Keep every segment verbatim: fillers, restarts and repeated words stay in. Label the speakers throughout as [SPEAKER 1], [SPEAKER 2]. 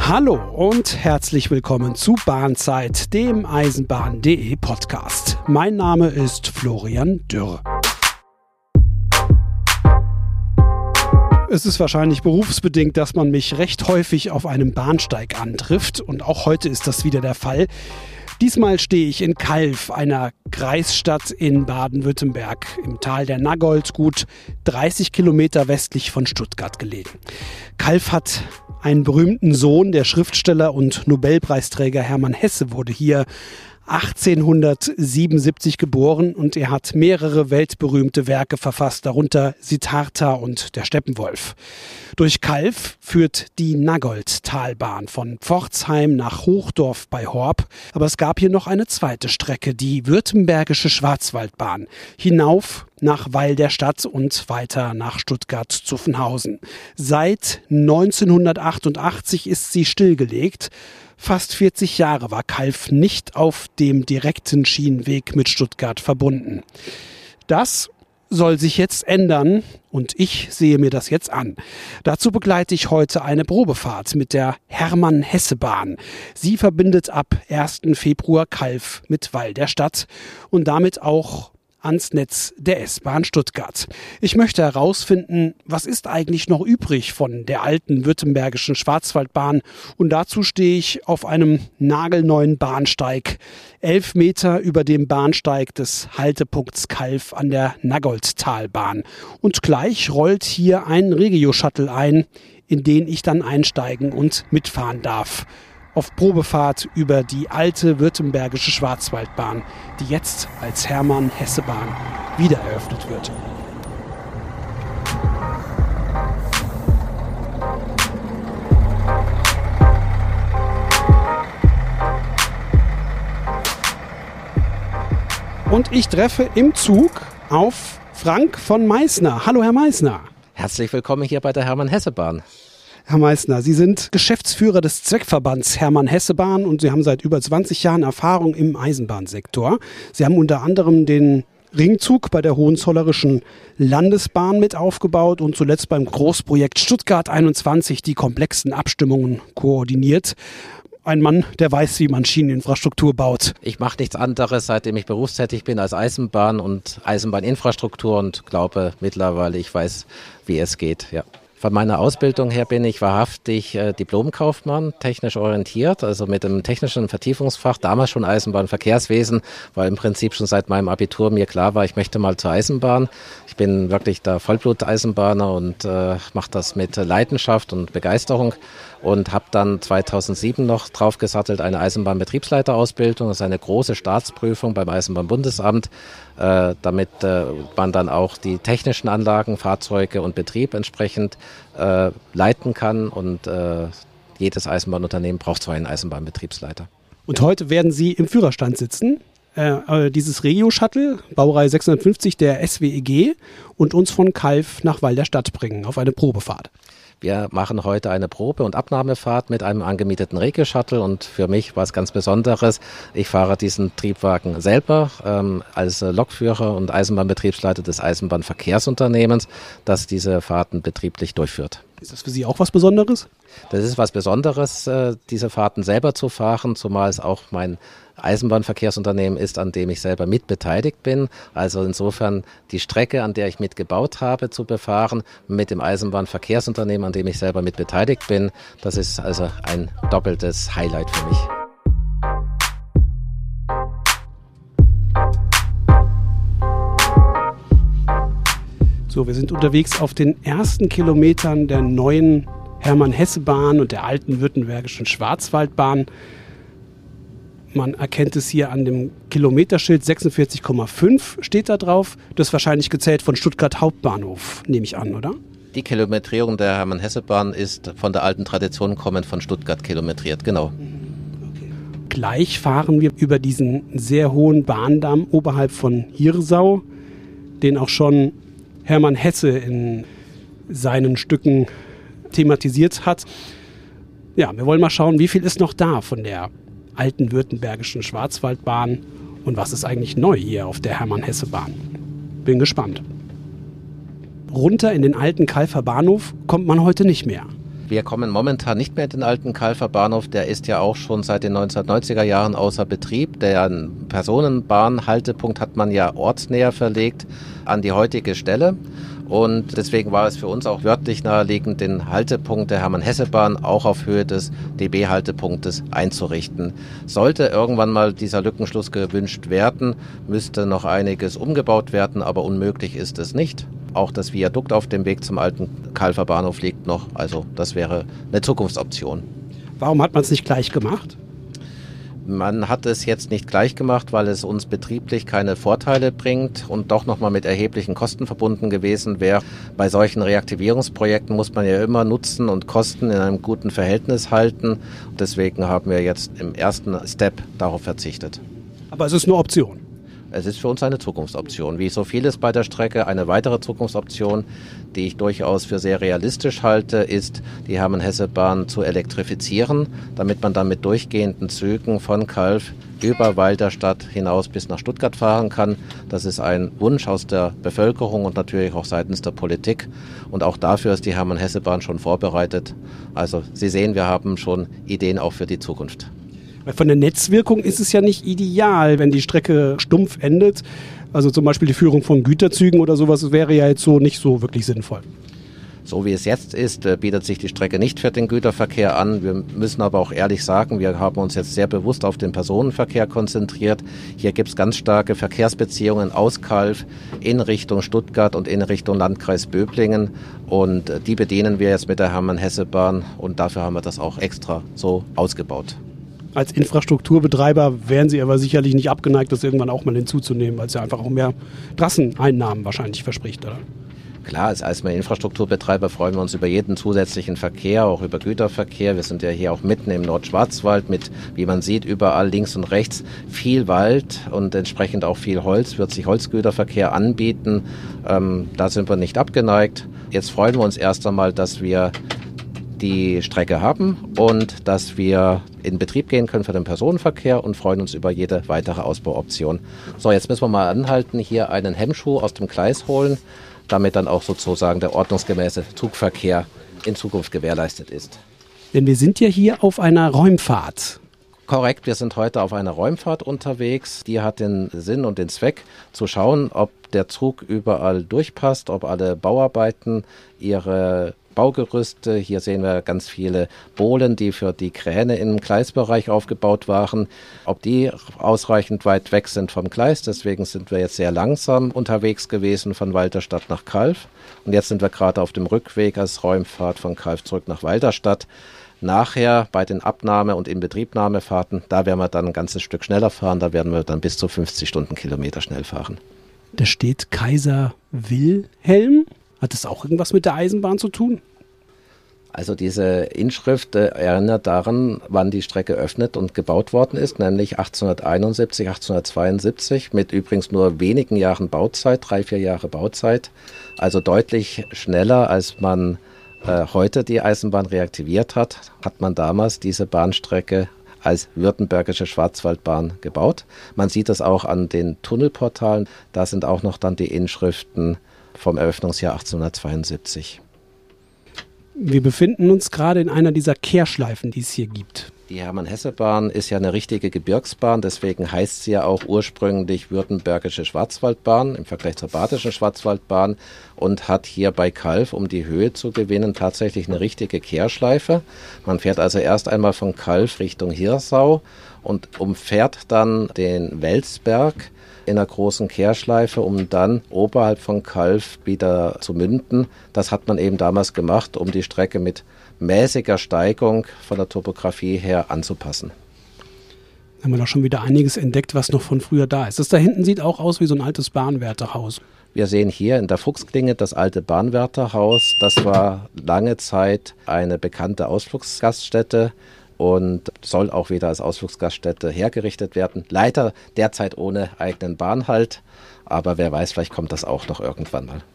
[SPEAKER 1] Hallo und herzlich willkommen zu Bahnzeit, dem Eisenbahn punkt de Podcast. Mein Name ist Florian Dürr. Es ist wahrscheinlich berufsbedingt, dass man mich recht häufig auf einem Bahnsteig antrifft und auch heute ist das wieder der Fall. Diesmal stehe ich in Calw, einer Kreisstadt in Baden-Württemberg, im Tal der Nagold, gut dreißig Kilometer westlich von Stuttgart gelegen. Calw hat einen berühmten Sohn, der Schriftsteller und Nobelpreisträger Hermann Hesse wurde hier achtzehnhundertsiebenundsiebzig geboren und er hat mehrere weltberühmte Werke verfasst, darunter Siddhartha und der Steppenwolf. Durch Calw führt die Nagold-Talbahn von Pforzheim nach Hochdorf bei Horb. Aber es gab hier noch eine zweite Strecke, die Württembergische Schwarzwaldbahn, hinauf nach Weil der Stadt und weiter nach Stuttgart-Zuffenhausen. Seit neunzehnhundertachtundachtzig ist sie stillgelegt. Fast vierzig Jahre war Calw nicht auf dem direkten Schienenweg mit Stuttgart verbunden. Das soll sich jetzt ändern und ich sehe mir das jetzt an. Dazu begleite ich heute eine Probefahrt mit der Hermann-Hesse-Bahn. Sie verbindet ab ersten Februar Calw mit Weil der Stadt und damit auch ans Netz der S-Bahn Stuttgart. Ich möchte herausfinden, was ist eigentlich noch übrig von der alten württembergischen Schwarzwaldbahn und dazu stehe ich auf einem nagelneuen Bahnsteig, elf Meter über dem Bahnsteig des Haltepunkts Calw an der Nagold-Talbahn. Und gleich rollt hier ein Regio-Shuttle ein, in den ich dann einsteigen und mitfahren darf. Auf Probefahrt über die alte württembergische Schwarzwaldbahn, die jetzt als Hermann-Hesse-Bahn wieder eröffnet wird. Und ich treffe im Zug auf Frank von Meissner. Hallo, Herr Meissner.
[SPEAKER 2] Herzlich willkommen hier bei der Hermann-Hesse-Bahn.
[SPEAKER 1] Herr Meissner, Sie sind Geschäftsführer des Zweckverbands Hermann-Hesse-Bahn und Sie haben seit über zwanzig Jahren Erfahrung im Eisenbahnsektor. Sie haben unter anderem den Ringzug bei der Hohenzollerischen Landesbahn mit aufgebaut und zuletzt beim Großprojekt Stuttgart einundzwanzig die komplexen Abstimmungen koordiniert. Ein Mann, der weiß, wie man Schieneninfrastruktur baut.
[SPEAKER 2] Ich mache nichts anderes, seitdem ich berufstätig bin, als Eisenbahn und Eisenbahninfrastruktur und glaube mittlerweile, ich weiß, wie es geht, ja. Von meiner Ausbildung her bin ich wahrhaftig äh, Diplomkaufmann, technisch orientiert, also mit einem technischen Vertiefungsfach, damals schon Eisenbahnverkehrswesen, weil im Prinzip schon seit meinem Abitur mir klar war, ich möchte mal zur Eisenbahn. Ich bin wirklich der Vollblut-Eisenbahner und äh, mache das mit Leidenschaft und Begeisterung und habe dann zweitausendsieben noch draufgesattelt eine Eisenbahnbetriebsleiterausbildung. Das ist eine große Staatsprüfung beim Eisenbahnbundesamt, äh, damit äh, man dann auch die technischen Anlagen, Fahrzeuge und Betrieb entsprechend äh, leiten kann und äh, jedes Eisenbahnunternehmen braucht so einen Eisenbahnbetriebsleiter.
[SPEAKER 1] Und heute werden Sie im Führerstand sitzen, äh, dieses Regio-Shuttle, Baureihe sechshundertfünfzig der S W E G und uns von Calw nach Weil der Stadt bringen auf eine Probefahrt.
[SPEAKER 2] Wir machen heute eine Probe- und Abnahmefahrt mit einem angemieteten Regio-Shuttle und für mich war es ganz Besonderes. Ich fahre diesen Triebwagen selber ähm, als Lokführer und Eisenbahnbetriebsleiter des Eisenbahnverkehrsunternehmens, das diese Fahrten betrieblich durchführt.
[SPEAKER 1] Ist das für Sie auch was Besonderes?
[SPEAKER 2] Das ist was Besonderes, äh, diese Fahrten selber zu fahren, zumal es auch mein Eisenbahnverkehrsunternehmen ist, an dem ich selber mitbeteiligt bin. Also insofern die Strecke, an der ich mitgebaut habe, zu befahren, mit dem Eisenbahnverkehrsunternehmen, an dem ich selber mitbeteiligt bin. Das ist also ein doppeltes Highlight für mich.
[SPEAKER 1] So, wir sind unterwegs auf den ersten Kilometern der neuen Hermann-Hesse-Bahn und der alten württembergischen Schwarzwaldbahn. Man erkennt es hier an dem Kilometerschild, sechsundvierzig Komma fünf steht da drauf. Das ist wahrscheinlich gezählt von Stuttgart Hauptbahnhof, nehme ich an, oder?
[SPEAKER 2] Die Kilometrierung der Hermann-Hesse-Bahn ist von der alten Tradition kommend von Stuttgart kilometriert, genau.
[SPEAKER 1] Okay. Gleich fahren wir über diesen sehr hohen Bahndamm oberhalb von Hirsau, den auch schon Hermann Hesse in seinen Stücken thematisiert hat. Ja, wir wollen mal schauen, wie viel ist noch da von der alten württembergischen Schwarzwaldbahn und was ist eigentlich neu hier auf der Hermann-Hesse-Bahn. Bin gespannt. Runter in den alten Calwer Bahnhof kommt man heute nicht mehr.
[SPEAKER 2] Wir kommen momentan nicht mehr in den alten Calver Bahnhof. Der ist ja auch schon seit den neunzehnhundertneunziger Jahren außer Betrieb. Der Personenbahnhaltepunkt hat man ja ortsnäher verlegt an die heutige Stelle. Und deswegen war es für uns auch wörtlich naheliegend, den Haltepunkt der Hermann-Hesse-Bahn auch auf Höhe des D B-Haltepunktes einzurichten. Sollte irgendwann mal dieser Lückenschluss gewünscht werden, müsste noch einiges umgebaut werden, aber unmöglich ist es nicht. Auch das Viadukt auf dem Weg zum alten Calver Bahnhof liegt noch, also das wäre eine Zukunftsoption.
[SPEAKER 1] Warum hat man es nicht gleich gemacht?
[SPEAKER 2] Man hat es jetzt nicht gleich gemacht, weil es uns betrieblich keine Vorteile bringt und doch nochmal mit erheblichen Kosten verbunden gewesen wäre. Bei solchen Reaktivierungsprojekten muss man ja immer Nutzen und Kosten in einem guten Verhältnis halten. Deswegen haben wir jetzt im ersten Step darauf verzichtet.
[SPEAKER 1] Aber es ist eine Option.
[SPEAKER 2] Es ist für uns eine Zukunftsoption. Wie so vieles bei der Strecke, eine weitere Zukunftsoption, die ich durchaus für sehr realistisch halte, ist, die Hermann-Hesse-Bahn zu elektrifizieren, damit man dann mit durchgehenden Zügen von Calw über Walderstadt hinaus bis nach Stuttgart fahren kann. Das ist ein Wunsch aus der Bevölkerung und natürlich auch seitens der Politik. Und auch dafür ist die Hermann-Hesse-Bahn schon vorbereitet. Also Sie sehen, wir haben schon Ideen auch für die Zukunft.
[SPEAKER 1] Weil von der Netzwirkung ist es ja nicht ideal, wenn die Strecke stumpf endet. Also zum Beispiel die Führung von Güterzügen oder sowas wäre ja jetzt so nicht so wirklich sinnvoll.
[SPEAKER 2] So wie es jetzt ist, bietet sich die Strecke nicht für den Güterverkehr an. Wir müssen aber auch ehrlich sagen, wir haben uns jetzt sehr bewusst auf den Personenverkehr konzentriert. Hier gibt es ganz starke Verkehrsbeziehungen aus Calw in Richtung Stuttgart und in Richtung Landkreis Böblingen. Und die bedienen wir jetzt mit der Hermann-Hesse-Bahn und dafür haben wir das auch extra so ausgebaut.
[SPEAKER 1] Als Infrastrukturbetreiber wären Sie aber sicherlich nicht abgeneigt, das irgendwann auch mal hinzuzunehmen, weil es ja einfach auch mehr Trasseneinnahmen wahrscheinlich verspricht, oder?
[SPEAKER 2] Klar, als erstmal Infrastrukturbetreiber freuen wir uns über jeden zusätzlichen Verkehr, auch über Güterverkehr. Wir sind ja hier auch mitten im Nordschwarzwald mit, wie man sieht, überall links und rechts viel Wald und entsprechend auch viel Holz, wird sich Holzgüterverkehr anbieten. Ähm, da sind wir nicht abgeneigt. Jetzt freuen wir uns erst einmal, dass wir die Strecke haben und dass wir in Betrieb gehen können für den Personenverkehr und freuen uns über jede weitere Ausbauoption. So, jetzt müssen wir mal anhalten, hier einen Hemmschuh aus dem Gleis holen, damit dann auch sozusagen der ordnungsgemäße Zugverkehr in Zukunft gewährleistet ist.
[SPEAKER 1] Denn wir sind ja hier auf einer Räumfahrt.
[SPEAKER 2] Korrekt, wir sind heute auf einer Räumfahrt unterwegs. Die hat den Sinn und den Zweck, zu schauen, ob der Zug überall durchpasst, ob alle Bauarbeiten ihre Baugerüste. Hier sehen wir ganz viele Bohlen, die für die Kräne im Gleisbereich aufgebaut waren. Ob die ausreichend weit weg sind vom Gleis, deswegen sind wir jetzt sehr langsam unterwegs gewesen von Walderstadt nach Calw. Und jetzt sind wir gerade auf dem Rückweg als Räumfahrt von Calw zurück nach Walderstadt. Nachher bei den Abnahme- und Inbetriebnahmefahrten, da werden wir dann ein ganzes Stück schneller fahren, da werden wir dann bis zu fünfzig Stundenkilometer schnell fahren.
[SPEAKER 1] Da steht Kaiser Wilhelm. Hat das auch irgendwas mit der Eisenbahn zu tun?
[SPEAKER 2] Also diese Inschrift äh, erinnert daran, wann die Strecke eröffnet und gebaut worden ist, nämlich achtzehnhunderteinundsiebzig, achtzehnhundertzweiundsiebzig, mit übrigens nur wenigen Jahren Bauzeit, drei, vier Jahre Bauzeit. Also deutlich schneller, als man äh, heute die Eisenbahn reaktiviert hat, hat man damals diese Bahnstrecke als württembergische Schwarzwaldbahn gebaut. Man sieht das auch an den Tunnelportalen, da sind auch noch dann die Inschriften vom Eröffnungsjahr achtzehnhundertzweiundsiebzig.
[SPEAKER 1] Wir befinden uns gerade in einer dieser Kehrschleifen, die es hier gibt.
[SPEAKER 2] Die Hermann-Hesse-Bahn ist ja eine richtige Gebirgsbahn, deswegen heißt sie ja auch ursprünglich Württembergische Schwarzwaldbahn im Vergleich zur Badischen Schwarzwaldbahn und hat hier bei Calw, um die Höhe zu gewinnen, tatsächlich eine richtige Kehrschleife. Man fährt also erst einmal von Calw Richtung Hirsau und umfährt dann den Welsberg in einer großen Kehrschleife, um dann oberhalb von Calw wieder zu münden. Das hat man eben damals gemacht, um die Strecke mit mäßiger Steigung von der Topografie her anzupassen.
[SPEAKER 1] Da haben wir doch schon wieder einiges entdeckt, was noch von früher da ist. Das da hinten sieht auch aus wie so ein altes Bahnwärterhaus.
[SPEAKER 2] Wir sehen hier in der Fuchsklinge das alte Bahnwärterhaus. Das war lange Zeit eine bekannte Ausflugsgaststätte und soll auch wieder als Ausflugsgaststätte hergerichtet werden. Leider derzeit ohne eigenen Bahnhalt, aber wer weiß, vielleicht kommt das auch noch irgendwann mal.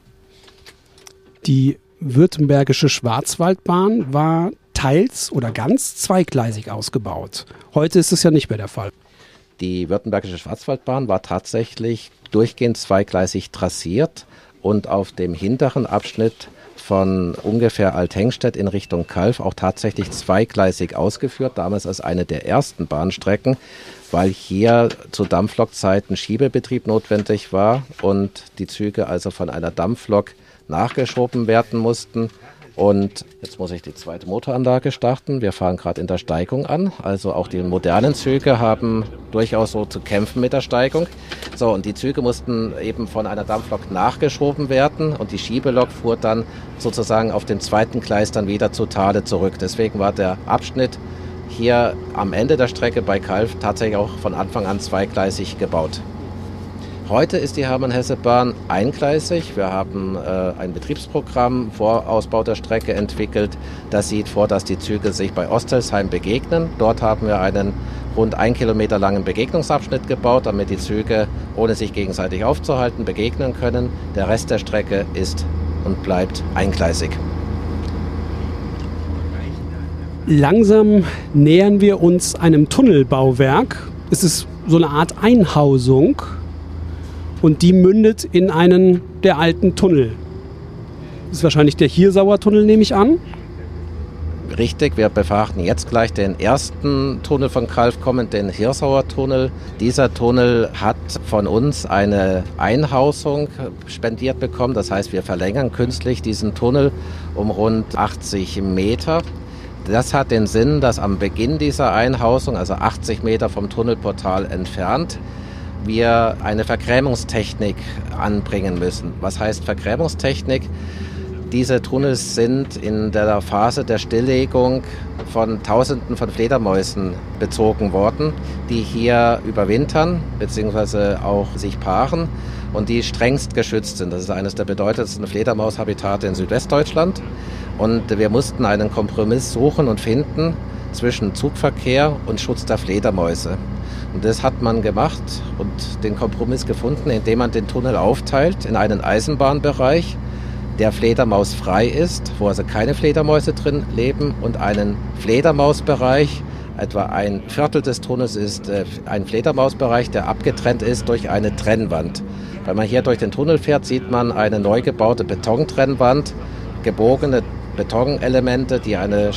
[SPEAKER 1] Die Württembergische Schwarzwaldbahn war teils oder ganz zweigleisig ausgebaut. Heute ist es ja nicht mehr der Fall.
[SPEAKER 2] Die Württembergische Schwarzwaldbahn war tatsächlich durchgehend zweigleisig trassiert. und auf dem hinteren Abschnitt von ungefähr Althengstedt in Richtung Calw auch tatsächlich zweigleisig ausgeführt, damals als eine der ersten Bahnstrecken, weil hier zu Dampflokzeiten Schiebebetrieb notwendig war und die Züge also von einer Dampflok nachgeschoben werden mussten. Und jetzt muss ich die zweite Motoranlage starten. Wir fahren gerade in der Steigung an. Also auch die modernen Züge haben durchaus so zu kämpfen mit der Steigung. So, und die Züge mussten eben von einer Dampflok nachgeschoben werden und die Schiebelok fuhr dann sozusagen auf dem zweiten Gleis dann wieder zu Thale zurück. Deswegen war der Abschnitt hier am Ende der Strecke bei Calw tatsächlich auch von Anfang an zweigleisig gebaut. Heute ist die Hermann-Hesse-Bahn eingleisig. Wir haben äh, ein Betriebsprogramm vor Ausbau der Strecke entwickelt. Das sieht vor, dass die Züge sich bei Osthelsheim begegnen. Dort haben wir einen rund ein Kilometer langen Begegnungsabschnitt gebaut, damit die Züge, ohne sich gegenseitig aufzuhalten, begegnen können. Der Rest der Strecke ist und bleibt eingleisig.
[SPEAKER 1] Langsam nähern wir uns einem Tunnelbauwerk. Es ist so eine Art Einhausung. Und die mündet in einen der alten Tunnel. Das ist wahrscheinlich der Hirsauer Tunnel, nehme ich an.
[SPEAKER 2] Richtig, wir befahren jetzt gleich den ersten Tunnel von Calw kommend, den Hirsauer Tunnel. Dieser Tunnel hat von uns eine Einhausung spendiert bekommen. Das heißt, wir verlängern künstlich diesen Tunnel um rund achtzig Meter. Das hat den Sinn, dass am Beginn dieser Einhausung, also achtzig Meter vom Tunnelportal entfernt, wir eine Vergrämungstechnik anbringen müssen. Was heißt Vergrämungstechnik? Diese Tunnels sind in der Phase der Stilllegung von Tausenden von Fledermäusen bezogen worden, die hier überwintern bzw. auch sich paaren und die strengst geschützt sind. Das ist eines der bedeutendsten Fledermaushabitate in Südwestdeutschland. Und wir mussten einen Kompromiss suchen und finden zwischen Zugverkehr und Schutz der Fledermäuse. Und das hat man gemacht und den Kompromiss gefunden, indem man den Tunnel aufteilt in einen Eisenbahnbereich, der fledermausfrei ist, wo also keine Fledermäuse drin leben, und einen Fledermausbereich. Etwa ein Viertel des Tunnels ist äh, ein Fledermausbereich, der abgetrennt ist durch eine Trennwand. Wenn man hier durch den Tunnel fährt, sieht man eine neu gebaute Betontrennwand, gebogene Betonelemente, die eine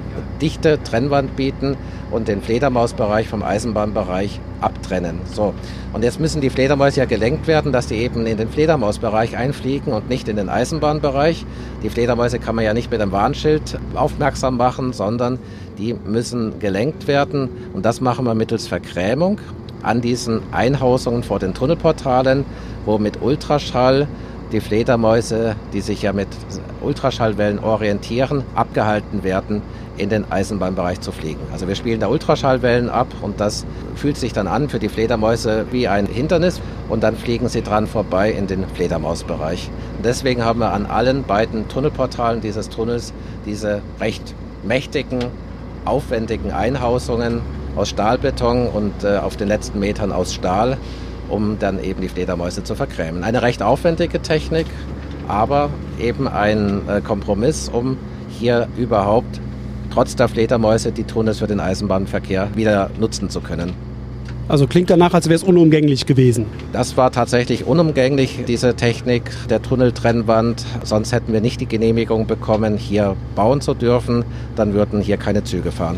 [SPEAKER 2] dichte Trennwand bieten und den Fledermausbereich vom Eisenbahnbereich abtrennen. So. Und jetzt müssen die Fledermäuse ja gelenkt werden, dass die eben in den Fledermausbereich einfliegen und nicht in den Eisenbahnbereich. Die Fledermäuse kann man ja nicht mit einem Warnschild aufmerksam machen, sondern die müssen gelenkt werden. Und das machen wir mittels Vergrämung an diesen Einhausungen vor den Tunnelportalen, wo mit Ultraschall die Fledermäuse, die sich ja mit Ultraschallwellen orientieren, abgehalten werden, in den Eisenbahnbereich zu fliegen. Also wir spielen da Ultraschallwellen ab und das fühlt sich dann an für die Fledermäuse wie ein Hindernis und dann fliegen sie dran vorbei in den Fledermausbereich. Und deswegen haben wir an allen beiden Tunnelportalen dieses Tunnels diese recht mächtigen, aufwendigen Einhausungen aus Stahlbeton und äh, auf den letzten Metern aus Stahl, um dann eben die Fledermäuse zu vergrämen. Eine recht aufwendige Technik, aber eben ein äh, Kompromiss, um hier überhaupt trotz der Fledermäuse die Tunnels für den Eisenbahnverkehr wieder nutzen zu können.
[SPEAKER 1] Also klingt danach, als wäre es unumgänglich gewesen.
[SPEAKER 2] Das war tatsächlich unumgänglich, diese Technik der Tunneltrennwand. Sonst hätten wir nicht die Genehmigung bekommen, hier bauen zu dürfen. Dann würden hier keine Züge fahren.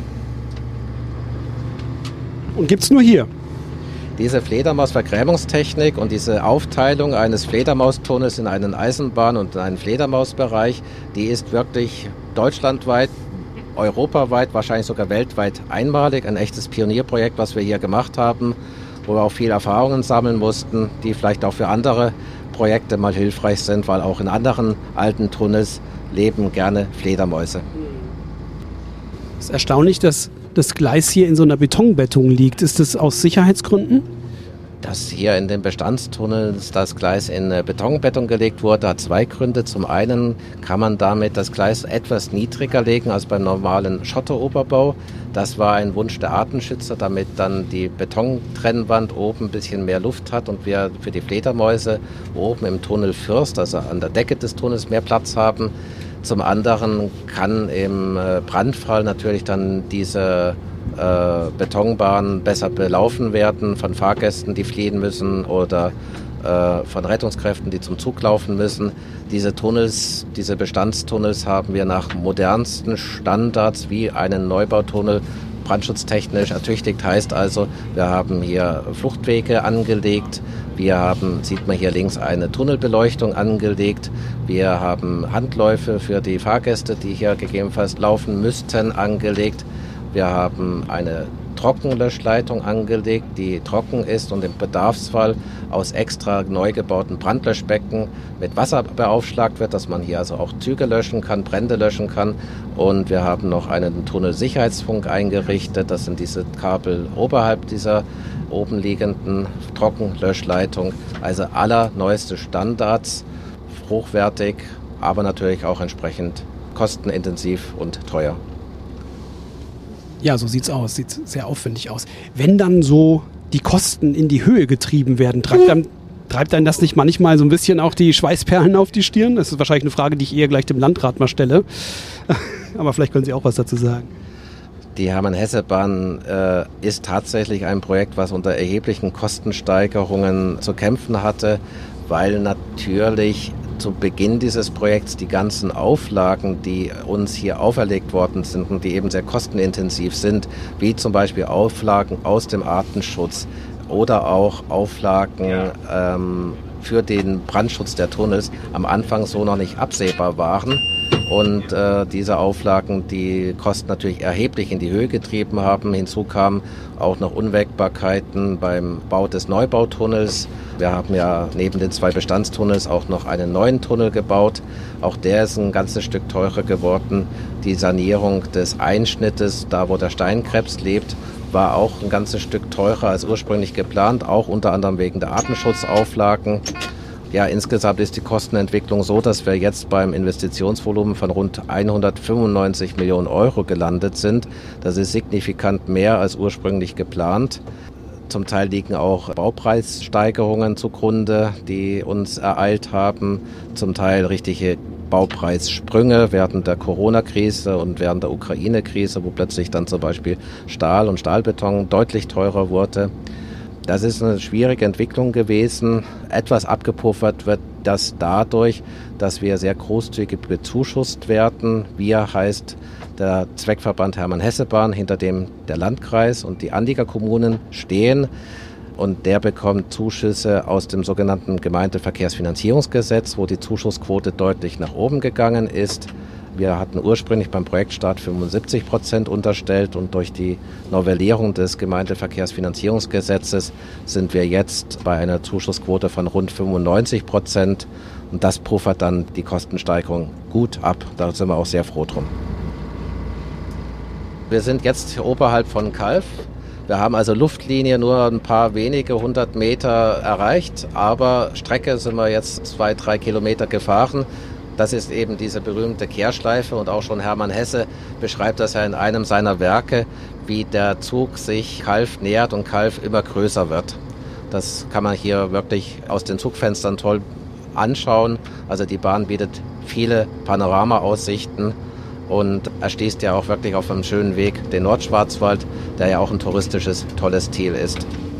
[SPEAKER 1] Und gibt es nur hier?
[SPEAKER 2] Diese Fledermausvergrämungstechnik und diese Aufteilung eines Fledermaustunnels in einen Eisenbahn- und einen Fledermausbereich, die ist wirklich deutschlandweit, europaweit, wahrscheinlich sogar weltweit einmalig. Ein echtes Pionierprojekt, was wir hier gemacht haben, wo wir auch viel Erfahrungen sammeln mussten, die vielleicht auch für andere Projekte mal hilfreich sind, weil auch in anderen alten Tunnels leben gerne Fledermäuse.
[SPEAKER 1] Es ist erstaunlich, dass das Gleis hier in so einer Betonbettung liegt. Ist das aus Sicherheitsgründen?
[SPEAKER 2] Dass hier in den Bestandstunnels das Gleis in Betonbettung gelegt wurde, hat zwei Gründe. Zum einen kann man damit das Gleis etwas niedriger legen als beim normalen Schotteroberbau. Das war ein Wunsch der Artenschützer, damit dann die Betontrennwand oben ein bisschen mehr Luft hat und wir für die Fledermäuse oben im Tunnel Fürst, also an der Decke des Tunnels, mehr Platz haben. Zum anderen kann im Brandfall natürlich dann diese äh, Betonbahn besser belaufen werden von Fahrgästen, die fliehen müssen oder äh, von Rettungskräften, die zum Zug laufen müssen. Diese Tunnels, diese Bestandstunnels haben wir nach modernsten Standards wie einen Neubautunnel brandschutztechnisch ertüchtigt. Heißt also, wir haben hier Fluchtwege angelegt, wir haben, sieht man hier links, eine Tunnelbeleuchtung angelegt, wir haben Handläufe für die Fahrgäste, die hier gegebenenfalls laufen müssten, angelegt. Wir haben eine Trockenlöschleitung angelegt, die trocken ist und im Bedarfsfall aus extra neu gebauten Brandlöschbecken mit Wasser beaufschlagt wird, dass man hier also auch Züge löschen kann, Brände löschen kann. Und wir haben noch einen Tunnelsicherheitsfunk eingerichtet. Das sind diese Kabel oberhalb dieser oben liegenden Trockenlöschleitung. Also allerneueste Standards, hochwertig, aber natürlich auch entsprechend kostenintensiv und teuer.
[SPEAKER 1] Ja, so sieht's aus. Sieht sehr aufwendig aus. Wenn dann so die Kosten in die Höhe getrieben werden, treibt dann, treibt dann das nicht manchmal so ein bisschen auch die Schweißperlen auf die Stirn? Das ist wahrscheinlich eine Frage, die ich eher gleich dem Landrat mal stelle. Aber vielleicht können Sie auch was dazu sagen.
[SPEAKER 2] Die Hermann-Hesse-Bahn äh, ist tatsächlich ein Projekt, was unter erheblichen Kostensteigerungen zu kämpfen hatte, weil natürlich zu Beginn dieses Projekts die ganzen Auflagen, die uns hier auferlegt worden sind und die eben sehr kostenintensiv sind, wie zum Beispiel Auflagen aus dem Artenschutz oder auch Auflagen ja. ähm, für den Brandschutz der Tunnels, am Anfang so noch nicht absehbar waren. Und äh, diese Auflagen, die Kosten natürlich erheblich in die Höhe getrieben haben. Hinzu kamen auch noch Unwägbarkeiten beim Bau des Neubautunnels. Wir haben ja neben den zwei Bestandstunnels auch noch einen neuen Tunnel gebaut. Auch der ist ein ganzes Stück teurer geworden. Die Sanierung des Einschnittes, da wo der Steinkrebs lebt, war auch ein ganzes Stück teurer als ursprünglich geplant, auch unter anderem wegen der Artenschutzauflagen. Ja, insgesamt ist die Kostenentwicklung so, dass wir jetzt beim Investitionsvolumen von rund hundertfünfundneunzig Millionen Euro gelandet sind. Das ist signifikant mehr als ursprünglich geplant. Zum Teil liegen auch Baupreissteigerungen zugrunde, die uns ereilt haben. Zum Teil richtige Baupreissprünge während der Corona-Krise und während der Ukraine-Krise, wo plötzlich dann zum Beispiel Stahl und Stahlbeton deutlich teurer wurde. Das ist eine schwierige Entwicklung gewesen. Etwas abgepuffert wird das dadurch, dass wir sehr großzügig bezuschusst werden. Wir heißt der Zweckverband Hermann-Hesse-Bahn, hinter dem der Landkreis und die Anliegerkommunen stehen. Und der bekommt Zuschüsse aus dem sogenannten Gemeindeverkehrsfinanzierungsgesetz, wo die Zuschussquote deutlich nach oben gegangen ist. Wir hatten ursprünglich beim Projektstart fünfundsiebzig Prozent unterstellt und durch die Novellierung des Gemeindeverkehrsfinanzierungsgesetzes sind wir jetzt bei einer Zuschussquote von rund fünfundneunzig Prozent und das puffert dann die Kostensteigerung gut ab. Da sind wir auch sehr froh drum. Wir sind jetzt oberhalb von Calw. Wir haben also Luftlinie nur ein paar wenige hundert Meter erreicht, aber Strecke sind wir jetzt zwei, drei Kilometer gefahren. Das ist eben diese berühmte Kehrschleife und auch schon Hermann Hesse beschreibt das ja in einem seiner Werke, wie der Zug sich Calw nähert und Calw immer größer wird. Das kann man hier wirklich aus den Zugfenstern toll anschauen. Also die Bahn bietet viele Panoramaaussichten und erschließt ja auch wirklich auf einem schönen Weg den Nordschwarzwald, der ja auch ein touristisches, tolles Ziel ist.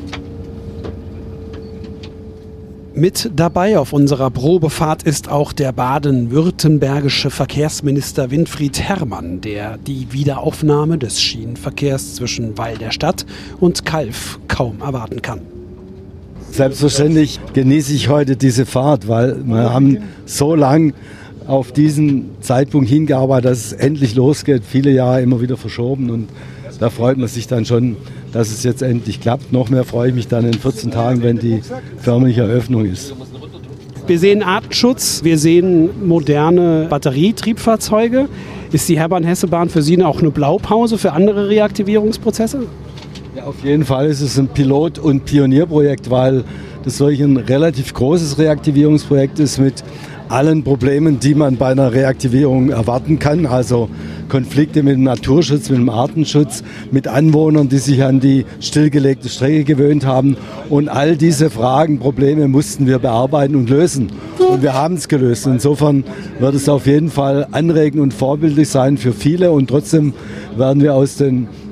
[SPEAKER 1] Mit dabei auf unserer Probefahrt ist auch der baden-württembergische Verkehrsminister Winfried Herrmann, der die Wiederaufnahme des Schienenverkehrs zwischen Weil der Stadt und Calw kaum erwarten kann.
[SPEAKER 3] Selbstverständlich genieße ich heute diese Fahrt, weil wir haben so lang auf diesen Zeitpunkt hingearbeitet, dass es endlich losgeht, viele Jahre immer wieder verschoben und da freut man sich dann schon, dass es jetzt endlich klappt. Noch mehr freue ich mich dann in vierzehn Tagen, wenn die förmliche Eröffnung ist.
[SPEAKER 1] Wir sehen Artenschutz, wir sehen moderne Batterietriebfahrzeuge. Ist die Hermann-Hesse-Bahn für Sie auch eine Blaupause für andere Reaktivierungsprozesse?
[SPEAKER 3] Ja, auf jeden Fall ist es ein Pilot- und Pionierprojekt, weil das wirklich ein relativ großes Reaktivierungsprojekt ist mit allen Problemen, die man bei einer Reaktivierung erwarten kann. Also Konflikte mit dem Naturschutz, mit dem Artenschutz, mit Anwohnern, die sich an die stillgelegte Strecke gewöhnt haben. Und all diese Fragen, Probleme mussten wir bearbeiten und lösen. Und wir haben es gelöst. Insofern wird es auf jeden Fall anregend und vorbildlich sein für viele. Und trotzdem werden wir aus den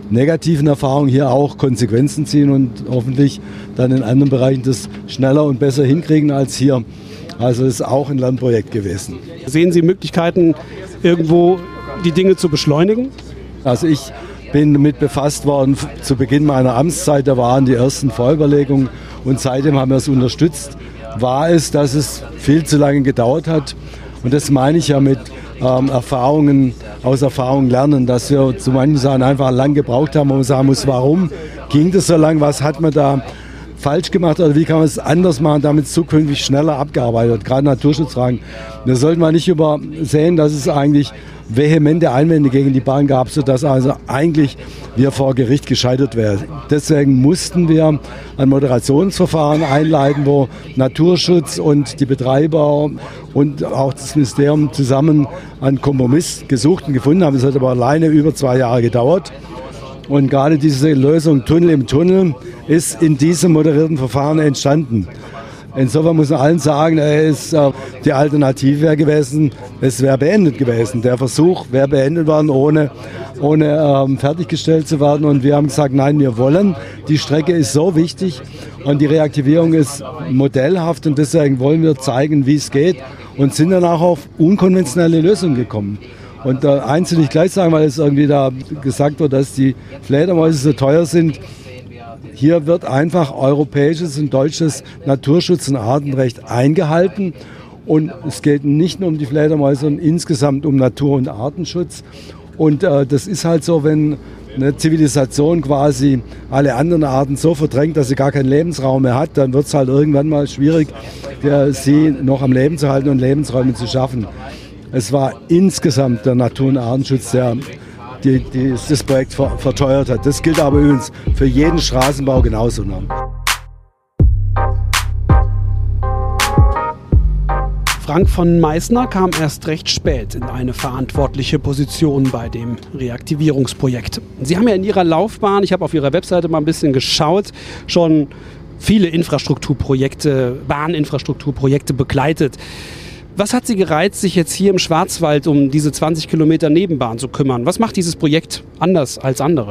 [SPEAKER 3] negativen Erfahrungen hier auch Konsequenzen ziehen und hoffentlich dann in anderen Bereichen das schneller und besser hinkriegen als hier. Also es ist auch ein Lernprojekt gewesen.
[SPEAKER 1] Sehen Sie Möglichkeiten, irgendwo die Dinge zu beschleunigen?
[SPEAKER 3] Also ich bin damit befasst worden zu Beginn meiner Amtszeit, da waren die ersten Vorüberlegungen und seitdem haben wir es unterstützt. War es, dass es viel zu lange gedauert hat und das meine ich ja mit ähm, Erfahrungen, aus Erfahrungen lernen, dass wir zu manchen Sachen einfach lang gebraucht haben, wo man sagen muss, warum ging das so lang, was hat man da falsch gemacht oder wie kann man es anders machen, damit es zukünftig schneller abgearbeitet wird, gerade Naturschutzfragen. Da sollte man nicht übersehen, dass es eigentlich vehemente Einwände gegen die Bahn gab, sodass also eigentlich wir vor Gericht gescheitert wären. Deswegen mussten wir ein Moderationsverfahren einleiten, wo Naturschutz und die Betreiber und auch das Ministerium zusammen einen Kompromiss gesucht und gefunden haben. Das hat aber alleine über zwei Jahre gedauert. Und gerade diese Lösung Tunnel im Tunnel ist in diesem moderierten Verfahren entstanden. Insofern muss man allen sagen, es, äh, die Alternative wäre gewesen, es wäre beendet gewesen. Der Versuch wäre beendet worden, ohne, ohne ähm, fertiggestellt zu werden. Und wir haben gesagt, nein, wir wollen. Die Strecke ist so wichtig und die Reaktivierung ist modellhaft und deswegen wollen wir zeigen, wie es geht und sind dann auch auf unkonventionelle Lösungen gekommen. Und äh, eins will ich gleich sagen, weil es irgendwie da gesagt wird, dass die Fledermäuse so teuer sind. Hier wird einfach europäisches und deutsches Naturschutz- und Artenrecht eingehalten. Und es geht nicht nur um die Fledermäuse, sondern insgesamt um Natur- und Artenschutz. Und äh, das ist halt so, wenn eine Zivilisation quasi alle anderen Arten so verdrängt, dass sie gar keinen Lebensraum mehr hat, dann wird es halt irgendwann mal schwierig, der, sie noch am Leben zu halten und Lebensräume zu schaffen. Es war insgesamt der Natur- und Artenschutz, der die, die das Projekt ver, verteuert hat. Das gilt aber übrigens für jeden Straßenbau genauso. Ne?
[SPEAKER 1] Frank von Meißner kam erst recht spät in eine verantwortliche Position bei dem Reaktivierungsprojekt. Sie haben ja in Ihrer Laufbahn, ich habe auf Ihrer Webseite mal ein bisschen geschaut, schon viele Infrastrukturprojekte, Bahninfrastrukturprojekte begleitet. Was hat Sie gereizt, sich jetzt hier im Schwarzwald um diese zwanzig Kilometer Nebenbahn zu kümmern? Was macht dieses Projekt anders als andere?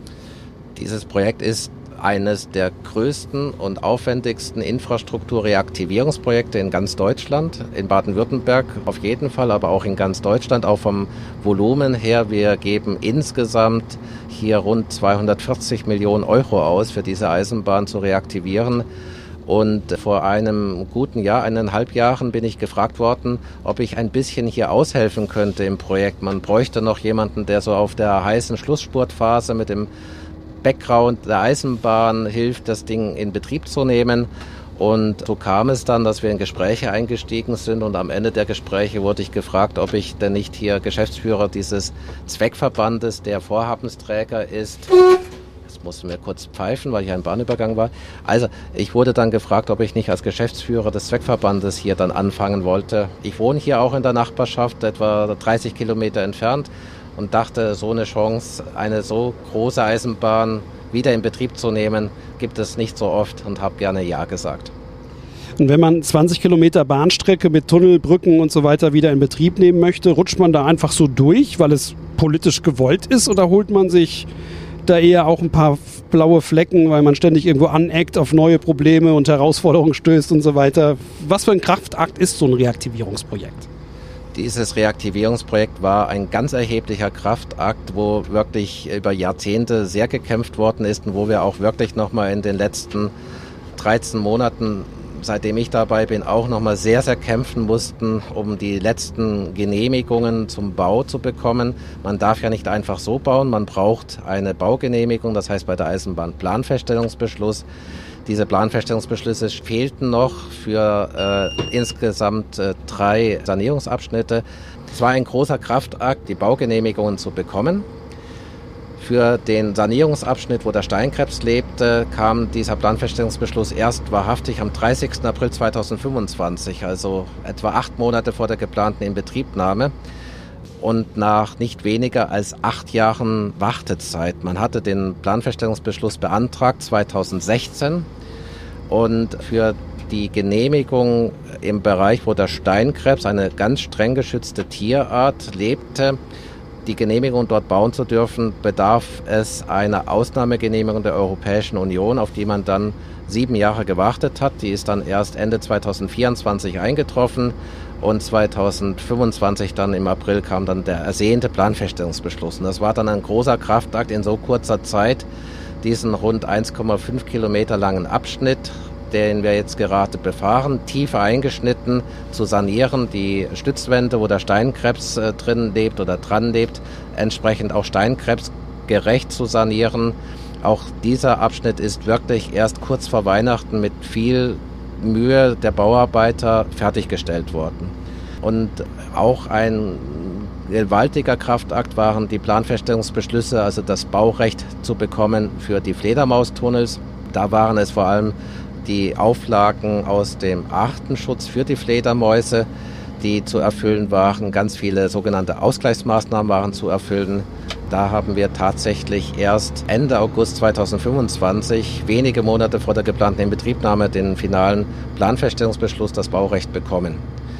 [SPEAKER 2] Dieses Projekt ist eines der größten und aufwendigsten Infrastrukturreaktivierungsprojekte in ganz Deutschland, in Baden-Württemberg auf jeden Fall, aber auch in ganz Deutschland, auch vom Volumen her. Wir geben insgesamt hier rund zweihundertvierzig Millionen Euro aus, für diese Eisenbahn zu reaktivieren. Und vor einem guten Jahr, eineinhalb Jahren bin ich gefragt worden, ob ich ein bisschen hier aushelfen könnte im Projekt. Man bräuchte noch jemanden, der so auf der heißen Schlussspurtphase mit dem Background der Eisenbahn hilft, das Ding in Betrieb zu nehmen. Und so kam es dann, dass wir in Gespräche eingestiegen sind und am Ende der Gespräche wurde ich gefragt, ob ich denn nicht hier Geschäftsführer dieses Zweckverbandes, der Vorhabensträger ist. Jetzt mussten wir kurz pfeifen, weil hier ein Bahnübergang war. Also ich wurde dann gefragt, ob ich nicht als Geschäftsführer des Zweckverbandes hier dann anfangen wollte. Ich wohne hier auch in der Nachbarschaft, etwa dreißig Kilometer entfernt und dachte, so eine Chance, eine so große Eisenbahn wieder in Betrieb zu nehmen, gibt es nicht so oft und habe gerne Ja gesagt.
[SPEAKER 1] Und wenn man zwanzig Kilometer Bahnstrecke mit Tunnel, Brücken und so weiter wieder in Betrieb nehmen möchte, rutscht man da einfach so durch, weil es politisch gewollt ist, oder holt man sich da eher auch ein paar blaue Flecken, weil man ständig irgendwo aneckt, auf neue Probleme und Herausforderungen stößt und so weiter? Was für ein Kraftakt ist so ein Reaktivierungsprojekt?
[SPEAKER 2] Dieses Reaktivierungsprojekt war ein ganz erheblicher Kraftakt, wo wirklich über Jahrzehnte sehr gekämpft worden ist und wo wir auch wirklich nochmal in den letzten dreizehn Monaten, seitdem ich dabei bin, auch nochmal sehr, sehr kämpfen mussten, um die letzten Genehmigungen zum Bau zu bekommen. Man darf ja nicht einfach so bauen, man braucht eine Baugenehmigung, das heißt bei der Eisenbahn Planfeststellungsbeschluss. Diese Planfeststellungsbeschlüsse fehlten noch für äh, insgesamt äh, drei Sanierungsabschnitte. Es war ein großer Kraftakt, die Baugenehmigungen zu bekommen. Für den Sanierungsabschnitt, wo der Steinkrebs lebte, kam dieser Planfeststellungsbeschluss erst wahrhaftig am dreißigsten April zweitausendfünfundzwanzig, also etwa acht Monate vor der geplanten Inbetriebnahme. Und nach nicht weniger als acht Jahren Wartezeit. Man hatte den Planfeststellungsbeschluss beantragt zweitausendsechzehn und für die Genehmigung im Bereich, wo der Steinkrebs, eine ganz streng geschützte Tierart, lebte, die Genehmigung dort bauen zu dürfen, bedarf es einer Ausnahmegenehmigung der Europäischen Union, auf die man dann sieben Jahre gewartet hat. Die ist dann erst Ende zweitausendvierundzwanzig eingetroffen und zweitausendfünfundzwanzig dann im April kam dann der ersehnte Planfeststellungsbeschluss. Und das war dann ein großer Kraftakt in so kurzer Zeit, diesen rund eins Komma fünf Kilometer langen Abschnitt, den wir jetzt gerade befahren, tiefer eingeschnitten zu sanieren, die Stützwände, wo der Steinkrebs äh, drin lebt oder dran lebt, entsprechend auch steinkrebsgerecht zu sanieren. Auch dieser Abschnitt ist wirklich erst kurz vor Weihnachten mit viel Mühe der Bauarbeiter fertiggestellt worden. Und auch ein gewaltiger Kraftakt waren die Planfeststellungsbeschlüsse, also das Baurecht zu bekommen für die Fledermaustunnels. Da waren es vor allem die Auflagen aus dem Artenschutz für die Fledermäuse, die zu erfüllen waren. Ganz viele sogenannte Ausgleichsmaßnahmen waren zu erfüllen. Da haben wir tatsächlich erst Ende August zweitausendfünfundzwanzig, wenige Monate vor der geplanten Inbetriebnahme, den finalen Planfeststellungsbeschluss, das Baurecht bekommen.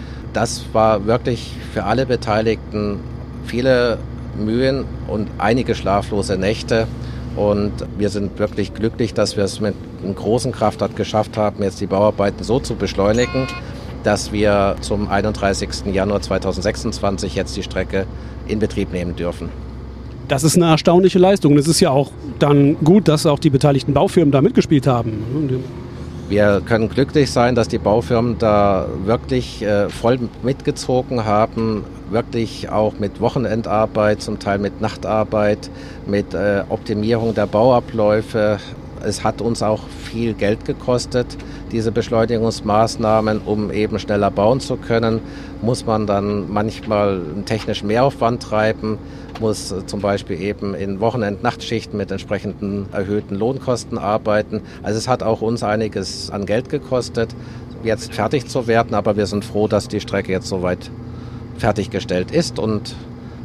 [SPEAKER 2] Das war wirklich für alle Beteiligten viele Mühen und einige schlaflose Nächte. Und wir sind wirklich glücklich, dass wir es mit einem großen Kraftakt geschafft haben, jetzt die Bauarbeiten so zu beschleunigen, dass wir zum einunddreißigsten Januar zweitausendsechsundzwanzig jetzt die Strecke in Betrieb nehmen dürfen.
[SPEAKER 1] Das ist eine erstaunliche Leistung. Es ist ja auch dann gut, dass auch die beteiligten Baufirmen da mitgespielt haben.
[SPEAKER 2] Wir können glücklich sein, dass die Baufirmen da wirklich äh, voll mitgezogen haben, wirklich auch mit Wochenendarbeit, zum Teil mit Nachtarbeit, mit äh, Optimierung der Bauabläufe. Es hat uns auch viel Geld gekostet, diese Beschleunigungsmaßnahmen, um eben schneller bauen zu können. Muss man dann manchmal einen technischen Mehraufwand treiben, muss zum Beispiel eben in Wochenend-Nachtschichten mit entsprechenden erhöhten Lohnkosten arbeiten. Also es hat auch uns einiges an Geld gekostet, jetzt fertig zu werden, aber wir sind froh, dass die Strecke jetzt soweit fertiggestellt ist und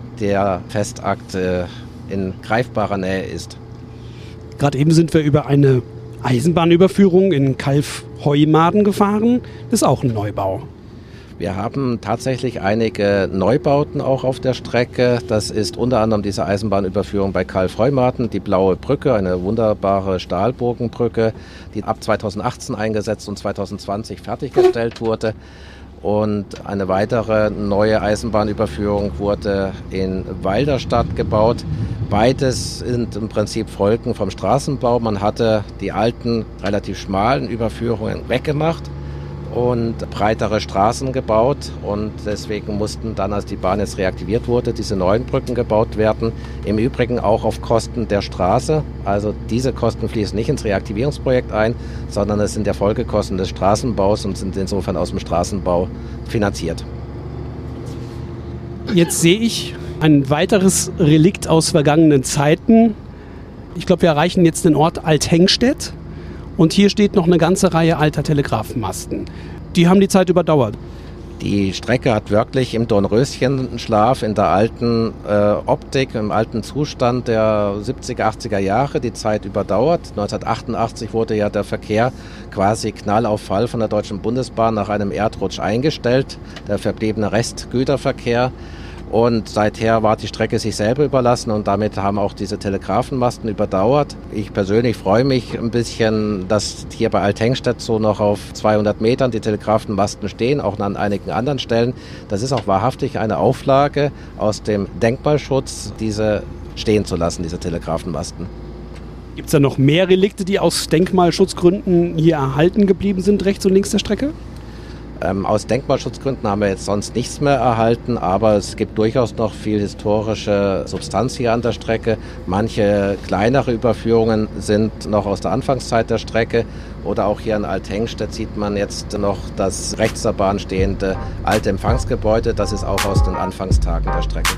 [SPEAKER 2] der Festakt äh, in greifbarer Nähe ist.
[SPEAKER 1] Gerade eben sind wir über eine Eisenbahnüberführung in Calw-Heumaden gefahren. Das ist auch ein Neubau.
[SPEAKER 2] Wir haben tatsächlich einige Neubauten auch auf der Strecke. Das ist unter anderem diese Eisenbahnüberführung bei Calw-Heumaden, die Blaue Brücke, eine wunderbare Stahlbogenbrücke, die ab zweitausendachtzehn eingesetzt und zweitausendzwanzig fertiggestellt wurde. Und eine weitere neue Eisenbahnüberführung wurde in Weilerstadt gebaut. Beides sind im Prinzip Folgen vom Straßenbau. Man hatte die alten, relativ schmalen Überführungen weggemacht und breitere Straßen gebaut. Und deswegen mussten dann, als die Bahn jetzt reaktiviert wurde, diese neuen Brücken gebaut werden. Im Übrigen auch auf Kosten der Straße. Also diese Kosten fließen nicht ins Reaktivierungsprojekt ein, sondern es sind ja Folgekosten des Straßenbaus und sind insofern aus dem Straßenbau finanziert.
[SPEAKER 1] Jetzt sehe ich ein weiteres Relikt aus vergangenen Zeiten. Ich glaube, wir erreichen jetzt den Ort Althengstedt. Und hier steht noch eine ganze Reihe alter Telegrafenmasten. Die haben die Zeit überdauert.
[SPEAKER 2] Die Strecke hat wirklich im Dornröschenschlaf in der alten äh, Optik, im alten Zustand der siebziger, achtziger Jahre die Zeit überdauert. neunzehnhundertachtundachtzig wurde ja der Verkehr quasi Knall auf Fall von der Deutschen Bundesbahn nach einem Erdrutsch eingestellt, der verbliebene Restgüterverkehr. Und seither war die Strecke sich selber überlassen und damit haben auch diese Telegrafenmasten überdauert. Ich persönlich freue mich ein bisschen, dass hier bei Althengstedt so noch auf zweihundert Metern die Telegrafenmasten stehen, auch an einigen anderen Stellen. Das ist auch wahrhaftig eine Auflage aus dem Denkmalschutz, diese stehen zu lassen, diese Telegrafenmasten.
[SPEAKER 1] Gibt es da noch mehr Relikte, die aus Denkmalschutzgründen hier erhalten geblieben sind, rechts und links der Strecke?
[SPEAKER 2] Ähm, aus Denkmalschutzgründen haben wir jetzt sonst nichts mehr erhalten, aber es gibt durchaus noch viel historische Substanz hier an der Strecke. Manche kleinere Überführungen sind noch aus der Anfangszeit der Strecke oder auch hier in Althengstedt sieht man jetzt noch das rechts der Bahn stehende alte Empfangsgebäude. Das ist auch aus den Anfangstagen der Strecke.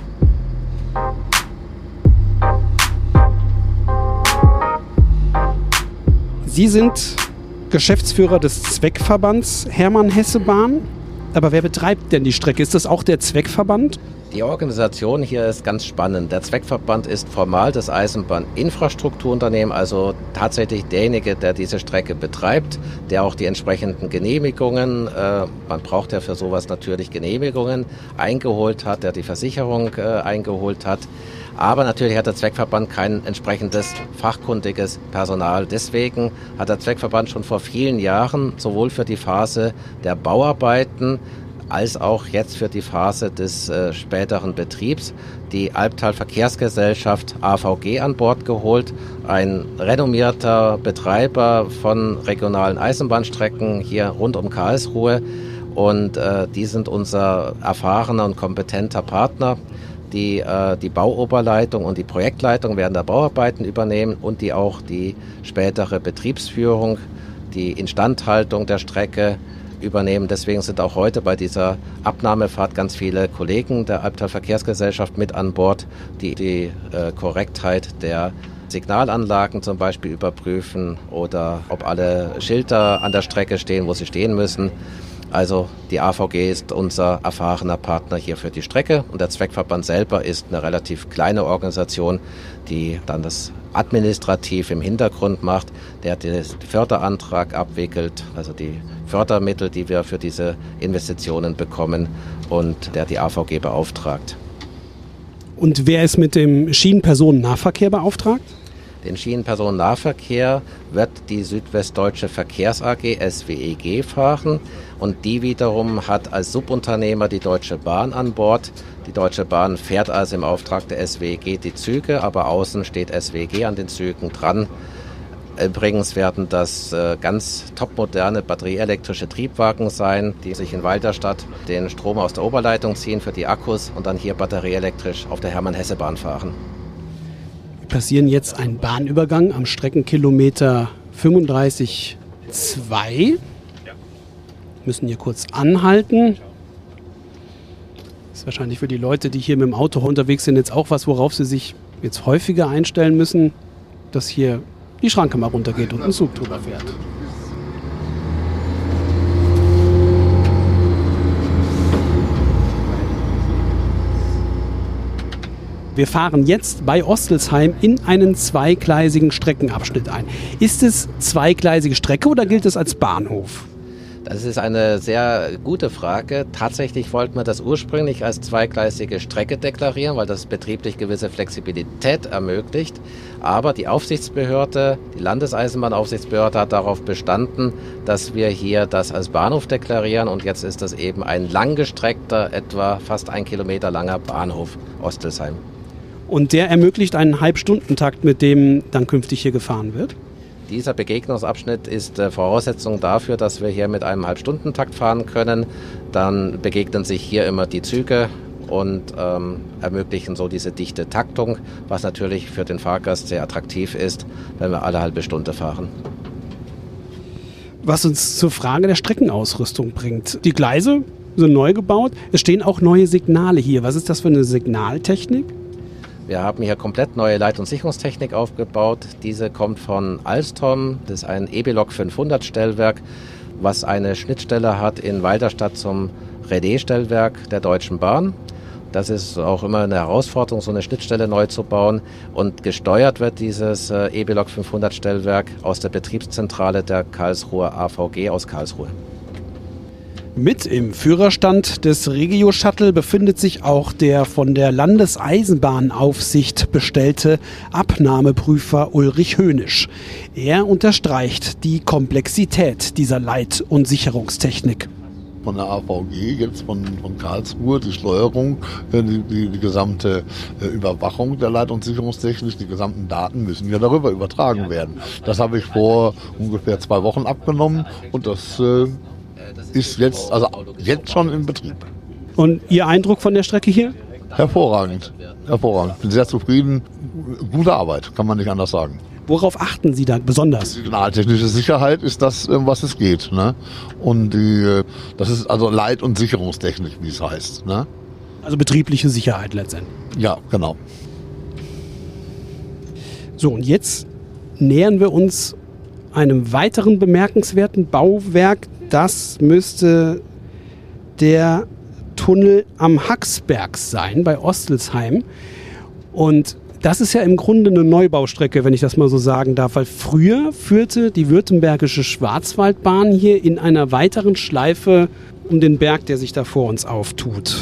[SPEAKER 1] Sie sind Geschäftsführer des Zweckverbands Hermann-Hesse-Bahn. Aber wer betreibt denn die Strecke? Ist das auch der Zweckverband?
[SPEAKER 2] Die Organisation hier ist ganz spannend. Der Zweckverband ist formal das Eisenbahninfrastrukturunternehmen, also tatsächlich derjenige, der diese Strecke betreibt, der auch die entsprechenden Genehmigungen, äh, man braucht ja für sowas natürlich Genehmigungen, eingeholt hat, der die Versicherung äh, eingeholt hat. Aber natürlich hat der Zweckverband kein entsprechendes fachkundiges Personal. Deswegen hat der Zweckverband schon vor vielen Jahren sowohl für die Phase der Bauarbeiten als auch jetzt für die Phase des äh, späteren Betriebs die Albtal Verkehrsgesellschaft A V G an Bord geholt, ein renommierter Betreiber von regionalen Eisenbahnstrecken hier rund um Karlsruhe, und äh, die sind unser erfahrener und kompetenter Partner, die äh, die Bauoberleitung und die Projektleitung während der Bauarbeiten übernehmen und die auch die spätere Betriebsführung, die Instandhaltung der Strecke übernehmen. Deswegen sind auch heute bei dieser Abnahmefahrt ganz viele Kollegen der Albtal Verkehrsgesellschaft mit an Bord, die die äh, Korrektheit der Signalanlagen zum Beispiel überprüfen oder ob alle Schilder an der Strecke stehen, wo sie stehen müssen. Also die A V G ist unser erfahrener Partner hier für die Strecke, und der Zweckverband selber ist eine relativ kleine Organisation, die dann das administrativ im Hintergrund macht, der den Förderantrag abwickelt, also die Fördermittel, die wir für diese Investitionen bekommen, und der die A V G beauftragt.
[SPEAKER 1] Und wer ist mit dem Schienenpersonennahverkehr beauftragt?
[SPEAKER 2] Den Schienenpersonennahverkehr wird die Südwestdeutsche Verkehrs A G S W E G fahren, und die wiederum hat als Subunternehmer die Deutsche Bahn an Bord. Die Deutsche Bahn fährt also im Auftrag der S W E G die Züge, aber außen steht S W E G an den Zügen dran. Übrigens werden das äh, ganz topmoderne batterieelektrische Triebwagen sein, die sich in Walterstadt den Strom aus der Oberleitung ziehen für die Akkus und dann hier batterieelektrisch auf der Hermann-Hesse-Bahn fahren.
[SPEAKER 1] Wir passieren jetzt einen Bahnübergang am Streckenkilometer fünfunddreißig Komma zwei. Müssen hier kurz anhalten. Das ist wahrscheinlich für die Leute, die hier mit dem Auto unterwegs sind, jetzt auch was, worauf sie sich jetzt häufiger einstellen müssen, dass hier die Schranke mal runtergeht und ein Zug drüber fährt. Wir fahren jetzt bei Ostelsheim in einen zweigleisigen Streckenabschnitt ein. Ist es zweigleisige Strecke oder gilt es als Bahnhof?
[SPEAKER 2] Das ist eine sehr gute Frage. Tatsächlich wollten wir das ursprünglich als zweigleisige Strecke deklarieren, weil das betrieblich gewisse Flexibilität ermöglicht. Aber die Aufsichtsbehörde, die Landeseisenbahnaufsichtsbehörde hat darauf bestanden, dass wir hier das als Bahnhof deklarieren. Und jetzt ist das eben ein langgestreckter, etwa fast ein Kilometer langer Bahnhof Ostelsheim.
[SPEAKER 1] Und der ermöglicht einen Halbstundentakt, mit dem dann künftig hier gefahren wird?
[SPEAKER 2] Dieser Begegnungsabschnitt ist äh, Voraussetzung dafür, dass wir hier mit einem Halbstundentakt fahren können. Dann begegnen sich hier immer die Züge und ähm, ermöglichen so diese dichte Taktung, was natürlich für den Fahrgast sehr attraktiv ist, wenn wir alle halbe Stunde fahren.
[SPEAKER 1] Was uns zur Frage der Streckenausrüstung bringt. Die Gleise sind neu gebaut. Es stehen auch neue Signale hier. Was ist das für eine Signaltechnik?
[SPEAKER 2] Wir haben hier komplett neue Leit- und Sicherungstechnik aufgebaut. Diese kommt von Alstom. Das ist ein E-Bilog fünfhundert Stellwerk, was eine Schnittstelle hat in Walterstadt zum Redé-Stellwerk der Deutschen Bahn. Das ist auch immer eine Herausforderung, so eine Schnittstelle neu zu bauen. Und gesteuert wird dieses E-Bilog fünfhundert Stellwerk aus der Betriebszentrale der Karlsruher A V G aus Karlsruhe.
[SPEAKER 1] Mit im Führerstand des Regio-Shuttle befindet sich auch der von der Landeseisenbahnaufsicht bestellte Abnahmeprüfer Ulrich Hönisch. Er unterstreicht die Komplexität dieser Leit- und Sicherungstechnik.
[SPEAKER 4] Von der A V G, jetzt von, von Karlsruhe, die Steuerung, die, die, die gesamte Überwachung der Leit- und Sicherungstechnik, die gesamten Daten müssen ja darüber übertragen werden. Das habe ich vor ungefähr zwei Wochen abgenommen und das äh, ist jetzt, also jetzt schon in Betrieb.
[SPEAKER 1] Und Ihr Eindruck von der Strecke hier?
[SPEAKER 4] Hervorragend, hervorragend. Bin sehr zufrieden. Gute Arbeit, kann man nicht anders sagen.
[SPEAKER 1] Worauf achten Sie da besonders?
[SPEAKER 4] Signaltechnische Sicherheit ist das, was es geht. Ne? Und die, das ist also Leit- und Sicherungstechnik, wie es heißt. Ne?
[SPEAKER 1] Also betriebliche Sicherheit letztendlich.
[SPEAKER 4] Ja, genau.
[SPEAKER 1] So, und jetzt nähern wir uns einem weiteren bemerkenswerten Bauwerk. Das müsste der Tunnel am Haxberg sein, bei Ostelsheim. Und das ist ja im Grunde eine Neubaustrecke, wenn ich das mal so sagen darf, weil früher führte die Württembergische Schwarzwaldbahn hier in einer weiteren Schleife um den Berg, der sich da vor uns auftut.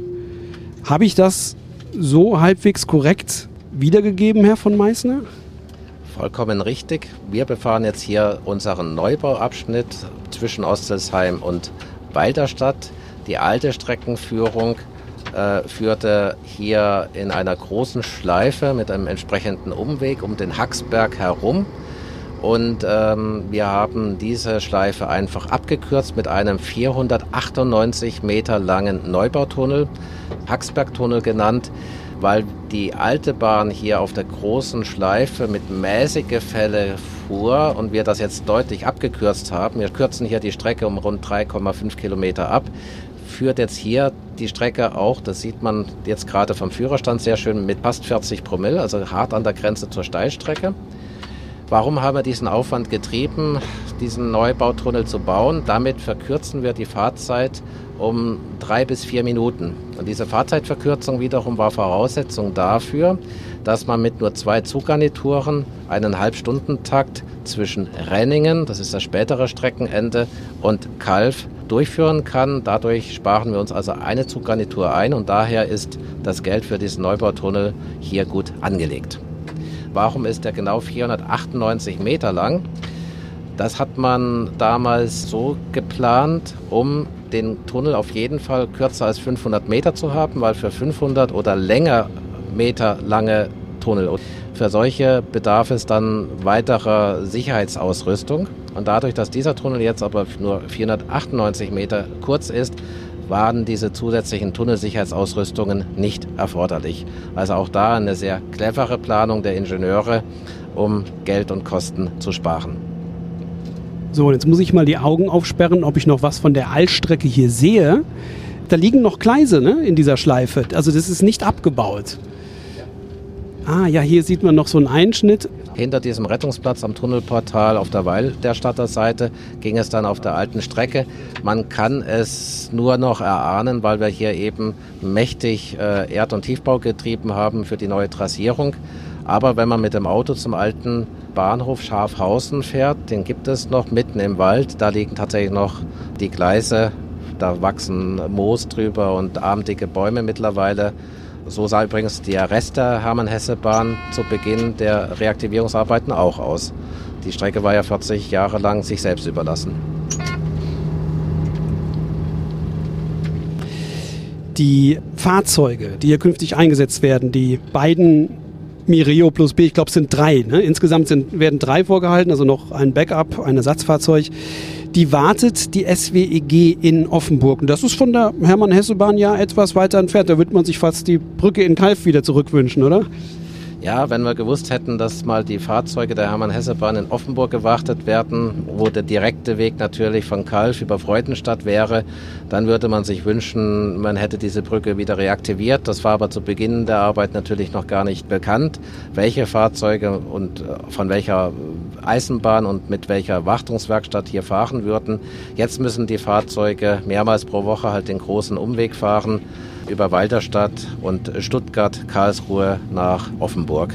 [SPEAKER 1] Habe ich das so halbwegs korrekt wiedergegeben, Herr von Meißner?
[SPEAKER 2] Vollkommen richtig. Wir befahren jetzt hier unseren Neubauabschnitt zwischen Ostelsheim und Walderstadt. Die alte Streckenführung äh, führte hier in einer großen Schleife mit einem entsprechenden Umweg um den Haxberg herum. Und ähm, wir haben diese Schleife einfach abgekürzt mit einem vierhundertachtundneunzig Meter langen Neubautunnel, Haxbergtunnel genannt, weil die alte Bahn hier auf der großen Schleife mit mäßig Gefälle fuhr und wir das jetzt deutlich abgekürzt haben. Wir kürzen hier die Strecke um rund drei Komma fünf Kilometer ab. Führt jetzt hier die Strecke auch, das sieht man jetzt gerade vom Führerstand sehr schön, mit fast vierzig Promille, also hart an der Grenze zur Steilstrecke. Warum haben wir diesen Aufwand getrieben, diesen Neubautunnel zu bauen? Damit verkürzen wir die Fahrzeit um drei bis vier Minuten. Und diese Fahrzeitverkürzung wiederum war Voraussetzung dafür, dass man mit nur zwei Zuggarnituren einen Halbstundentakt zwischen Renningen, das ist das spätere Streckenende, und Calw durchführen kann. Dadurch sparen wir uns also eine Zuggarnitur ein und daher ist das Geld für diesen Neubautunnel hier gut angelegt. Warum ist der genau vierhundertachtundneunzig Meter lang? Das hat man damals so geplant, um den Tunnel auf jeden Fall kürzer als fünfhundert Meter zu haben, weil für fünfhundert oder länger Meter lange Tunnel, für solche bedarf es dann weiterer Sicherheitsausrüstung. Und dadurch, dass dieser Tunnel jetzt aber nur vierhundertachtundneunzig Meter kurz ist, waren diese zusätzlichen Tunnelsicherheitsausrüstungen nicht erforderlich. Also auch da eine sehr clevere Planung der Ingenieure, um Geld und Kosten zu sparen.
[SPEAKER 1] So, und jetzt muss ich mal die Augen aufsperren, ob ich noch was von der Altstrecke hier sehe. Da liegen noch Gleise, ne, in dieser Schleife. Also das ist nicht abgebaut. Ah, ja, hier sieht man noch so einen Einschnitt.
[SPEAKER 2] Hinter diesem Rettungsplatz am Tunnelportal auf der Walderstadter Seite ging es dann auf der alten Strecke. Man kann es nur noch erahnen, weil wir hier eben mächtig äh, Erd- und Tiefbau getrieben haben für die neue Trassierung. Aber wenn man mit dem Auto zum alten Bahnhof Schafhausen fährt, den gibt es noch mitten im Wald. Da liegen tatsächlich noch die Gleise, da wachsen Moos drüber und armdicke Bäume mittlerweile. So sah übrigens der Rest der Hermann-Hesse-Bahn zu Beginn der Reaktivierungsarbeiten auch aus. Die Strecke war ja vierzig Jahre lang sich selbst überlassen.
[SPEAKER 1] Die Fahrzeuge, die hier künftig eingesetzt werden, die beiden Mireo plus B, ich glaube es sind drei, ne? Insgesamt sind, werden drei vorgehalten, also noch ein Backup, ein Ersatzfahrzeug. Die wartet die S W E G in Offenburg. Und das ist von der Hermann-Hesse-Bahn ja etwas weiter entfernt. Da würde man sich fast die Brücke in Calw wieder zurückwünschen, oder?
[SPEAKER 2] Ja, wenn wir gewusst hätten, dass mal die Fahrzeuge der Hermann-Hesse-Bahn in Offenburg gewartet werden, wo der direkte Weg natürlich von Calw über Freudenstadt wäre, dann würde man sich wünschen, man hätte diese Brücke wieder reaktiviert. Das war aber zu Beginn der Arbeit natürlich noch gar nicht bekannt, welche Fahrzeuge und von welcher Eisenbahn und mit welcher Wartungswerkstatt hier fahren würden. Jetzt müssen die Fahrzeuge mehrmals pro Woche halt den großen Umweg fahren über Walderstadt und Stuttgart, Karlsruhe nach Offenburg.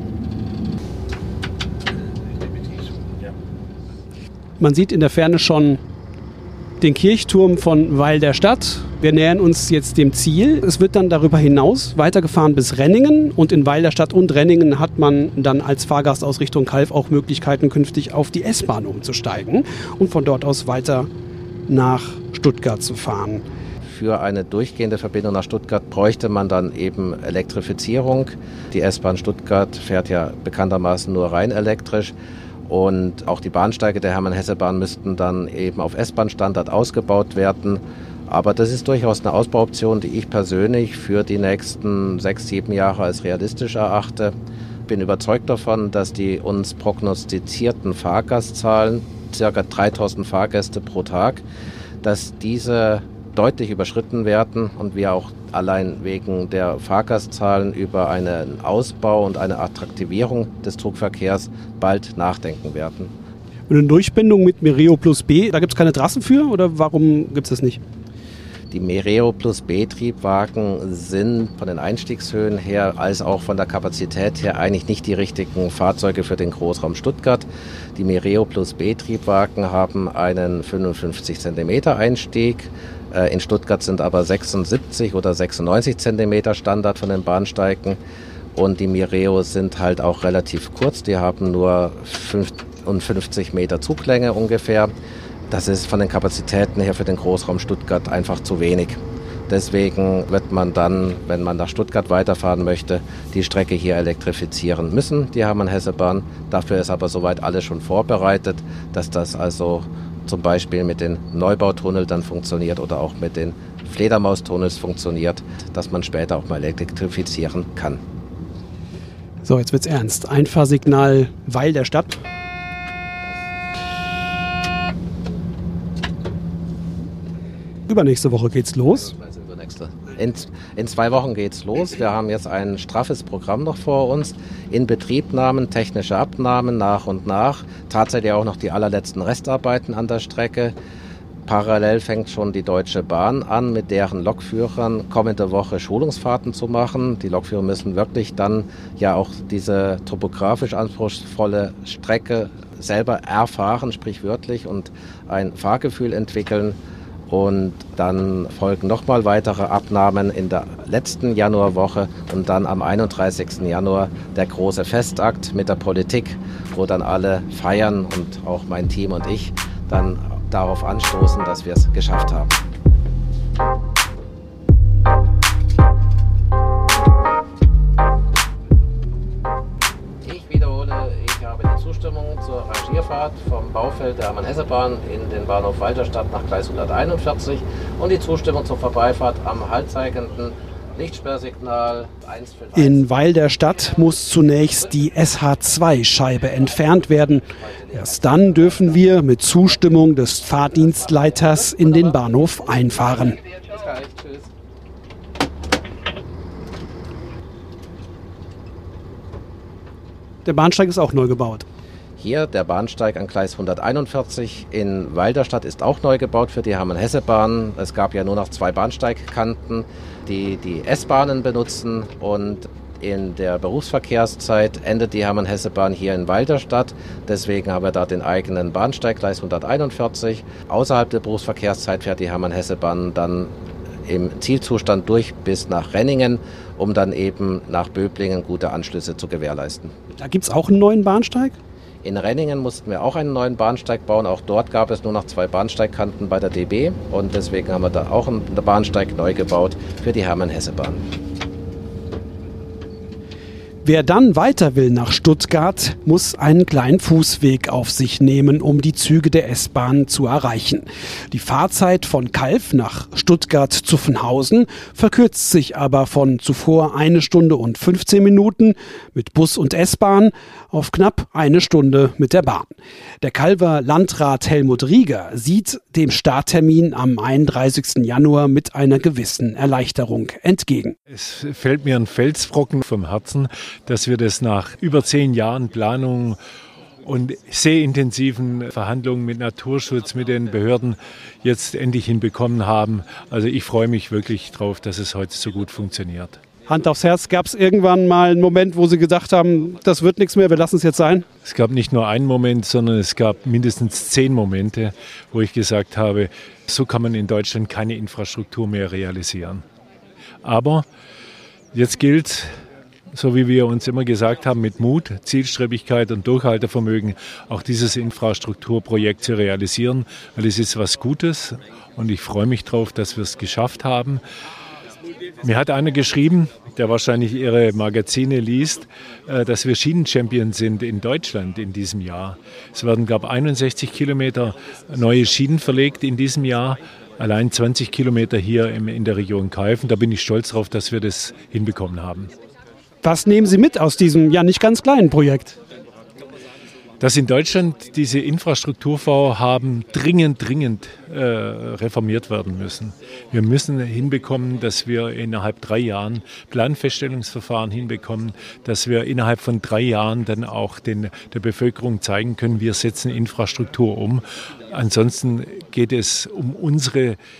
[SPEAKER 1] Man sieht in der Ferne schon den Kirchturm von Weil der Stadt. Wir nähern uns jetzt dem Ziel. Es wird dann darüber hinaus weitergefahren bis Renningen und in Weil der Stadt und Renningen hat man dann als Fahrgastausrichtung Calw auch Möglichkeiten, künftig auf die S-Bahn umzusteigen und von dort aus weiter nach Stuttgart zu fahren.
[SPEAKER 2] Für eine durchgehende Verbindung nach Stuttgart bräuchte man dann eben Elektrifizierung. Die S-Bahn Stuttgart fährt ja bekanntermaßen nur rein elektrisch. Und auch die Bahnsteige der Hermann-Hesse-Bahn müssten dann eben auf S-Bahn-Standard ausgebaut werden. Aber das ist durchaus eine Ausbauoption, die ich persönlich für die nächsten sechs, sieben Jahre als realistisch erachte. Ich bin überzeugt davon, dass die uns prognostizierten Fahrgastzahlen, ca. dreitausend Fahrgäste pro Tag, dass diese deutlich überschritten werden und wir auch allein wegen der Fahrgastzahlen über einen Ausbau und eine Attraktivierung des Zugverkehrs bald nachdenken werden.
[SPEAKER 1] Und eine Durchbindung mit Mireo plus B, da gibt es keine Trassen für oder warum gibt es das nicht?
[SPEAKER 2] Die Mireo Plus B-Triebwagen sind von den Einstiegshöhen her als auch von der Kapazität her eigentlich nicht die richtigen Fahrzeuge für den Großraum Stuttgart. Die Mireo Plus B-Triebwagen haben einen fünfundfünfzig Zentimeter Einstieg. In Stuttgart sind aber sechsundsiebzig oder sechsundneunzig Zentimeter Standard von den Bahnsteigen. Und die Mireo sind halt auch relativ kurz. Die haben nur fünfundfünfzig Meter Zuglänge ungefähr. Das ist von den Kapazitäten her für den Großraum Stuttgart einfach zu wenig. Deswegen wird man dann, wenn man nach Stuttgart weiterfahren möchte, die Strecke hier elektrifizieren müssen, die Hermann-Hesse-Bahn. Dafür ist aber soweit alles schon vorbereitet, dass das also zum Beispiel mit den Neubautunnel dann funktioniert oder auch mit den Fledermaustunnels funktioniert, dass man später auch mal elektrifizieren kann.
[SPEAKER 1] So, jetzt wird's ernst. Einfahrsignal Weil der Stadt. Übernächste Woche geht's los.
[SPEAKER 2] In, in zwei Wochen geht's los. Wir haben jetzt ein straffes Programm noch vor uns. Inbetriebnahmen, technische Abnahmen nach und nach. Tatsächlich auch noch die allerletzten Restarbeiten an der Strecke. Parallel fängt schon die Deutsche Bahn an, mit deren Lokführern kommende Woche Schulungsfahrten zu machen. Die Lokführer müssen wirklich dann ja auch diese topografisch anspruchsvolle Strecke selber erfahren, sprichwörtlich, und ein Fahrgefühl entwickeln. Und dann folgen nochmal weitere Abnahmen in der letzten Januarwoche und dann am einunddreißigsten Januar der große Festakt mit der Politik, wo dann alle feiern und auch mein Team und ich dann darauf anstoßen, dass wir es geschafft haben. Ich wiederhole, ich habe die Zustimmung zur Rangierfahrt vom Baufeld der Hermann-Hesse-Bahn in den Bahnhof Walterstadt nach Gleis hunderteinundvierzig und die Zustimmung zur Vorbeifahrt am haltzeigenden Lichtsperrsignal eins fünf eins.
[SPEAKER 1] In Weil der Stadt muss zunächst die S H zwei Scheibe entfernt werden. Erst dann dürfen wir mit Zustimmung des Fahrdienstleiters in den Bahnhof einfahren. Der Bahnsteig ist auch neu gebaut.
[SPEAKER 2] Hier der Bahnsteig an Gleis hunderteinundvierzig in Walderstadt ist auch neu gebaut für die Hermann-Hesse-Bahn. Es gab ja nur noch zwei Bahnsteigkanten, die die S-Bahnen benutzen, und in der Berufsverkehrszeit endet die Hermann-Hesse-Bahn hier in Walderstadt. Deswegen haben wir da den eigenen Bahnsteig Gleis hunderteinundvierzig. Außerhalb der Berufsverkehrszeit fährt die Hermann-Hesse-Bahn dann im Zielzustand durch bis nach Renningen, um dann eben nach Böblingen gute Anschlüsse zu gewährleisten.
[SPEAKER 1] Da gibt es auch einen neuen Bahnsteig?
[SPEAKER 2] In Renningen mussten wir auch einen neuen Bahnsteig bauen. Auch dort gab es nur noch zwei Bahnsteigkanten bei der D B. Und deswegen haben wir da auch einen Bahnsteig neu gebaut für die Hermann-Hesse-Bahn.
[SPEAKER 1] Wer dann weiter will nach Stuttgart, muss einen kleinen Fußweg auf sich nehmen, um die Züge der S-Bahn zu erreichen. Die Fahrzeit von Calw nach Stuttgart-Zuffenhausen verkürzt sich aber von zuvor eine Stunde und fünfzehn Minuten mit Bus und S-Bahn auf knapp eine Stunde mit der Bahn. Der Calwer Landrat Helmut Rieger sieht dem Starttermin am einunddreißigsten Januar mit einer gewissen Erleichterung entgegen.
[SPEAKER 5] Es fällt mir ein Felsbrocken vom Herzen, dass wir das nach über zehn Jahren Planung und sehr intensiven Verhandlungen mit Naturschutz, mit den Behörden jetzt endlich hinbekommen haben. Also ich freue mich wirklich drauf, dass es heute so gut funktioniert.
[SPEAKER 1] Hand aufs Herz, gab es irgendwann mal einen Moment, wo Sie gedacht haben, das wird nichts mehr, wir lassen es jetzt sein?
[SPEAKER 5] Es gab nicht nur einen Moment, sondern es gab mindestens zehn Momente, wo ich gesagt habe, so kann man in Deutschland keine Infrastruktur mehr realisieren. Aber jetzt gilt, so wie wir uns immer gesagt haben, mit Mut, Zielstrebigkeit und Durchhaltevermögen auch dieses Infrastrukturprojekt zu realisieren, weil es ist was Gutes und ich freue mich drauf, dass wir es geschafft haben. Mir hat einer geschrieben, der wahrscheinlich Ihre Magazine liest, dass wir Schienenchampion sind in Deutschland in diesem Jahr. Es werden, glaube ich, einundsechzig Kilometer neue Schienen verlegt in diesem Jahr. Allein zwanzig Kilometer hier in der Region Calw. Da bin ich stolz drauf, dass wir das hinbekommen haben.
[SPEAKER 1] Was nehmen Sie mit aus diesem ja nicht ganz kleinen Projekt?
[SPEAKER 5] Dass in Deutschland diese Infrastrukturvorhaben dringend, dringend äh, reformiert werden müssen. Wir müssen hinbekommen, dass wir innerhalb drei Jahren Planfeststellungsverfahren hinbekommen, dass wir innerhalb von drei Jahren dann auch den, der Bevölkerung zeigen können, wir setzen Infrastruktur um. Ansonsten geht es um unsere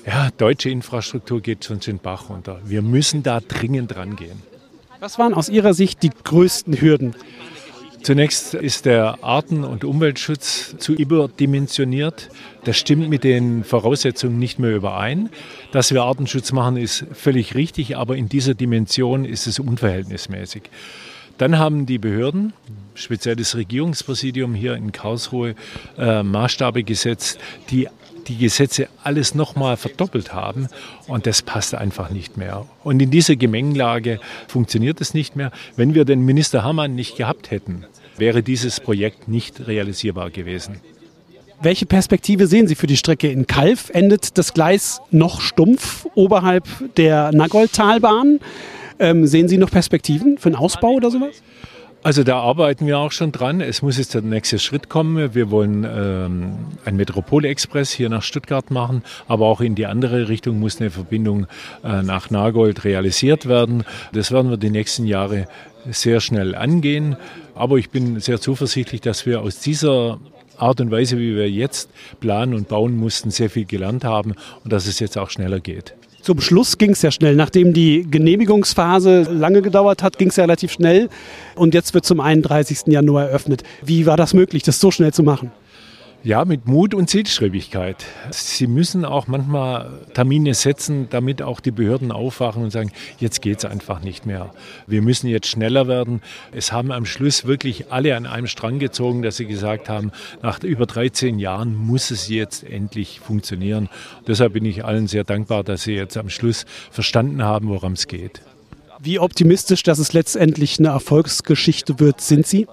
[SPEAKER 5] ja, deutsche Infrastruktur geht schon den Bach runter. Wir müssen da dringend rangehen.
[SPEAKER 1] Was waren aus Ihrer Sicht die größten Hürden?
[SPEAKER 5] Zunächst ist der Arten- und Umweltschutz zu überdimensioniert. Das stimmt mit den Voraussetzungen nicht mehr überein. Dass wir Artenschutz machen, ist völlig richtig, aber in dieser Dimension ist es unverhältnismäßig. Dann haben die Behörden, speziell das Regierungspräsidium hier in Karlsruhe, äh, Maßstabe gesetzt, die die Gesetze alles nochmal verdoppelt haben, und das passt einfach nicht mehr. Und in dieser Gemengelage funktioniert es nicht mehr. Wenn wir den Minister Hermann nicht gehabt hätten, wäre dieses Projekt nicht realisierbar gewesen.
[SPEAKER 1] Welche Perspektive sehen Sie für die Strecke in Calw? Endet das Gleis noch stumpf oberhalb der Nagoldtalbahn? Ähm, sehen Sie noch Perspektiven für einen Ausbau oder sowas?
[SPEAKER 5] Also da arbeiten wir auch schon dran. Es muss jetzt der nächste Schritt kommen. Wir wollen ähm, einen Metropol-Express hier nach Stuttgart machen, aber auch in die andere Richtung muss eine Verbindung äh, nach Nagold realisiert werden. Das werden wir die nächsten Jahre sehr schnell angehen. Aber ich bin sehr zuversichtlich, dass wir aus dieser Art und Weise, wie wir jetzt planen und bauen mussten, sehr viel gelernt haben und dass es jetzt auch schneller geht.
[SPEAKER 1] Zum Schluss ging es ja schnell. Nachdem die Genehmigungsphase lange gedauert hat, ging es ja relativ schnell. Und jetzt wird zum einunddreißigsten Januar eröffnet. Wie war das möglich, das so schnell zu machen?
[SPEAKER 5] Ja, mit Mut und Zielstrebigkeit. Sie müssen auch manchmal Termine setzen, damit auch die Behörden aufwachen und sagen, jetzt geht's einfach nicht mehr. Wir müssen jetzt schneller werden. Es haben am Schluss wirklich alle an einem Strang gezogen, dass sie gesagt haben, nach über dreizehn Jahren muss es jetzt endlich funktionieren. Deshalb bin ich allen sehr dankbar, dass sie jetzt am Schluss verstanden haben, worum es geht.
[SPEAKER 1] Wie optimistisch, dass es letztendlich eine Erfolgsgeschichte wird, sind Sie?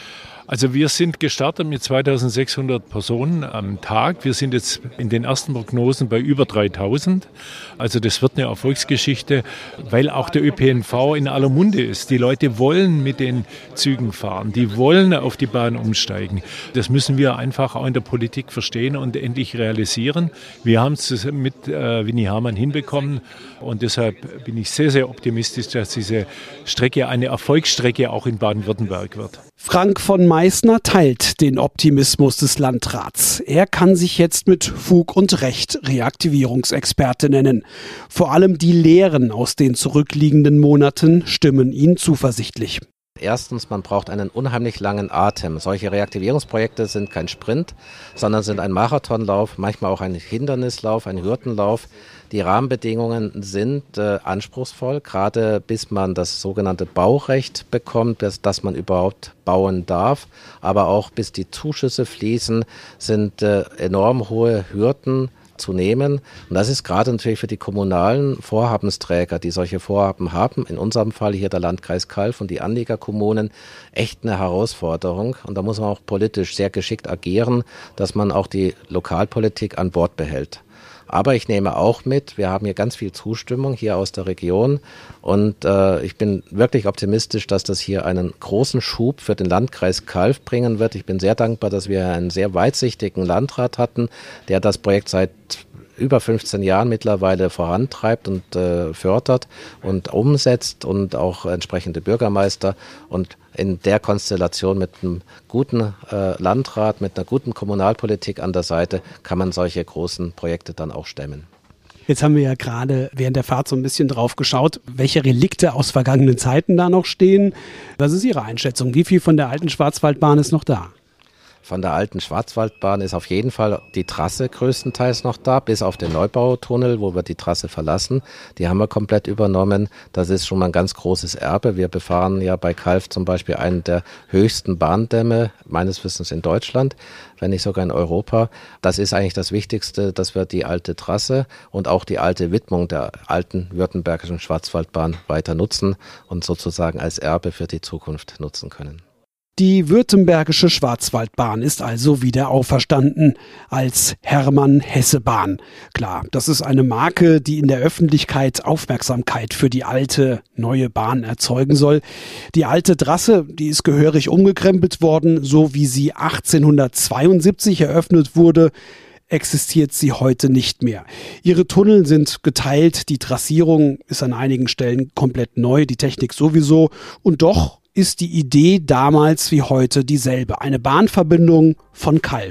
[SPEAKER 5] Also wir sind gestartet mit zweitausendsechshundert Personen am Tag. Wir sind jetzt in den ersten Prognosen bei über dreitausend. Also das wird eine Erfolgsgeschichte, weil auch der Ö P N V in aller Munde ist. Die Leute wollen mit den Zügen fahren, die wollen auf die Bahn umsteigen. Das müssen wir einfach auch in der Politik verstehen und endlich realisieren. Wir haben es mit äh, Winnie Hermann hinbekommen und deshalb bin ich sehr, sehr optimistisch, dass diese Strecke eine Erfolgsstrecke auch in Baden-Württemberg wird.
[SPEAKER 1] Frank von Meißner teilt den Optimismus des Landrats. Er kann sich jetzt mit Fug und Recht Reaktivierungsexperte nennen. Vor allem die Lehren aus den zurückliegenden Monaten stimmen ihn zuversichtlich.
[SPEAKER 2] Erstens, man braucht einen unheimlich langen Atem. Solche Reaktivierungsprojekte sind kein Sprint, sondern sind ein Marathonlauf, manchmal auch ein Hindernislauf, ein Hürdenlauf. Die Rahmenbedingungen sind äh, anspruchsvoll, gerade bis man das sogenannte Baurecht bekommt, bis, dass man überhaupt bauen darf. Aber auch bis die Zuschüsse fließen, sind äh, enorm hohe Hürden zu nehmen. Und das ist gerade natürlich für die kommunalen Vorhabensträger, die solche Vorhaben haben, in unserem Fall hier der Landkreis Calw und die Anliegerkommunen, echt eine Herausforderung. Und da muss man auch politisch sehr geschickt agieren, dass man auch die Lokalpolitik an Bord behält. Aber ich nehme auch mit, wir haben hier ganz viel Zustimmung hier aus der Region und äh, ich bin wirklich optimistisch, dass das hier einen großen Schub für den Landkreis Calw bringen wird. Ich bin sehr dankbar, dass wir einen sehr weitsichtigen Landrat hatten, der das Projekt seit über fünfzehn Jahren mittlerweile vorantreibt und äh, fördert und umsetzt und auch entsprechende Bürgermeister. Und in der Konstellation mit einem guten äh, Landrat, mit einer guten Kommunalpolitik an der Seite kann man solche großen Projekte dann auch stemmen.
[SPEAKER 1] Jetzt haben wir ja gerade während der Fahrt so ein bisschen drauf geschaut, welche Relikte aus vergangenen Zeiten da noch stehen. Was ist Ihre Einschätzung? Wie viel von der alten Schwarzwaldbahn ist noch da?
[SPEAKER 2] Von der alten Schwarzwaldbahn ist auf jeden Fall die Trasse größtenteils noch da, bis auf den Neubautunnel, wo wir die Trasse verlassen. Die haben wir komplett übernommen. Das ist schon mal ein ganz großes Erbe. Wir befahren ja bei Calw zum Beispiel einen der höchsten Bahndämme, meines Wissens in Deutschland, wenn nicht sogar in Europa. Das ist eigentlich das Wichtigste, dass wir die alte Trasse und auch die alte Widmung der alten württembergischen Schwarzwaldbahn weiter nutzen und sozusagen als Erbe für die Zukunft nutzen können.
[SPEAKER 1] Die württembergische Schwarzwaldbahn ist also wieder auferstanden als Hermann-Hesse-Bahn. Klar, das ist eine Marke, die in der Öffentlichkeit Aufmerksamkeit für die alte, neue Bahn erzeugen soll. Die alte Trasse, die ist gehörig umgekrempelt worden, so wie sie achtzehnhundertzweiundsiebzig eröffnet wurde, existiert sie heute nicht mehr. Ihre Tunnel sind geteilt, die Trassierung ist an einigen Stellen komplett neu, die Technik sowieso, und doch ist die Idee damals wie heute dieselbe. Eine Bahnverbindung von Calw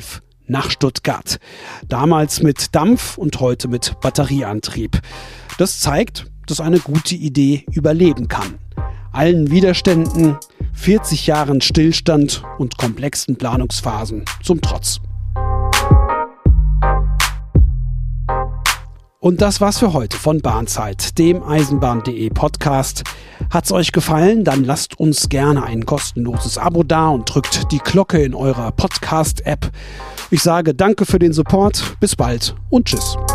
[SPEAKER 1] nach Stuttgart. Damals mit Dampf und heute mit Batterieantrieb. Das zeigt, dass eine gute Idee überleben kann. Allen Widerständen, vierzig Jahren Stillstand und komplexen Planungsphasen zum Trotz. Und das war's für heute von Bahnzeit, dem Eisenbahn punkt de Podcast. Hat's euch gefallen? Dann lasst uns gerne ein kostenloses Abo da und drückt die Glocke in eurer Podcast-App. Ich sage danke für den Support, bis bald und tschüss.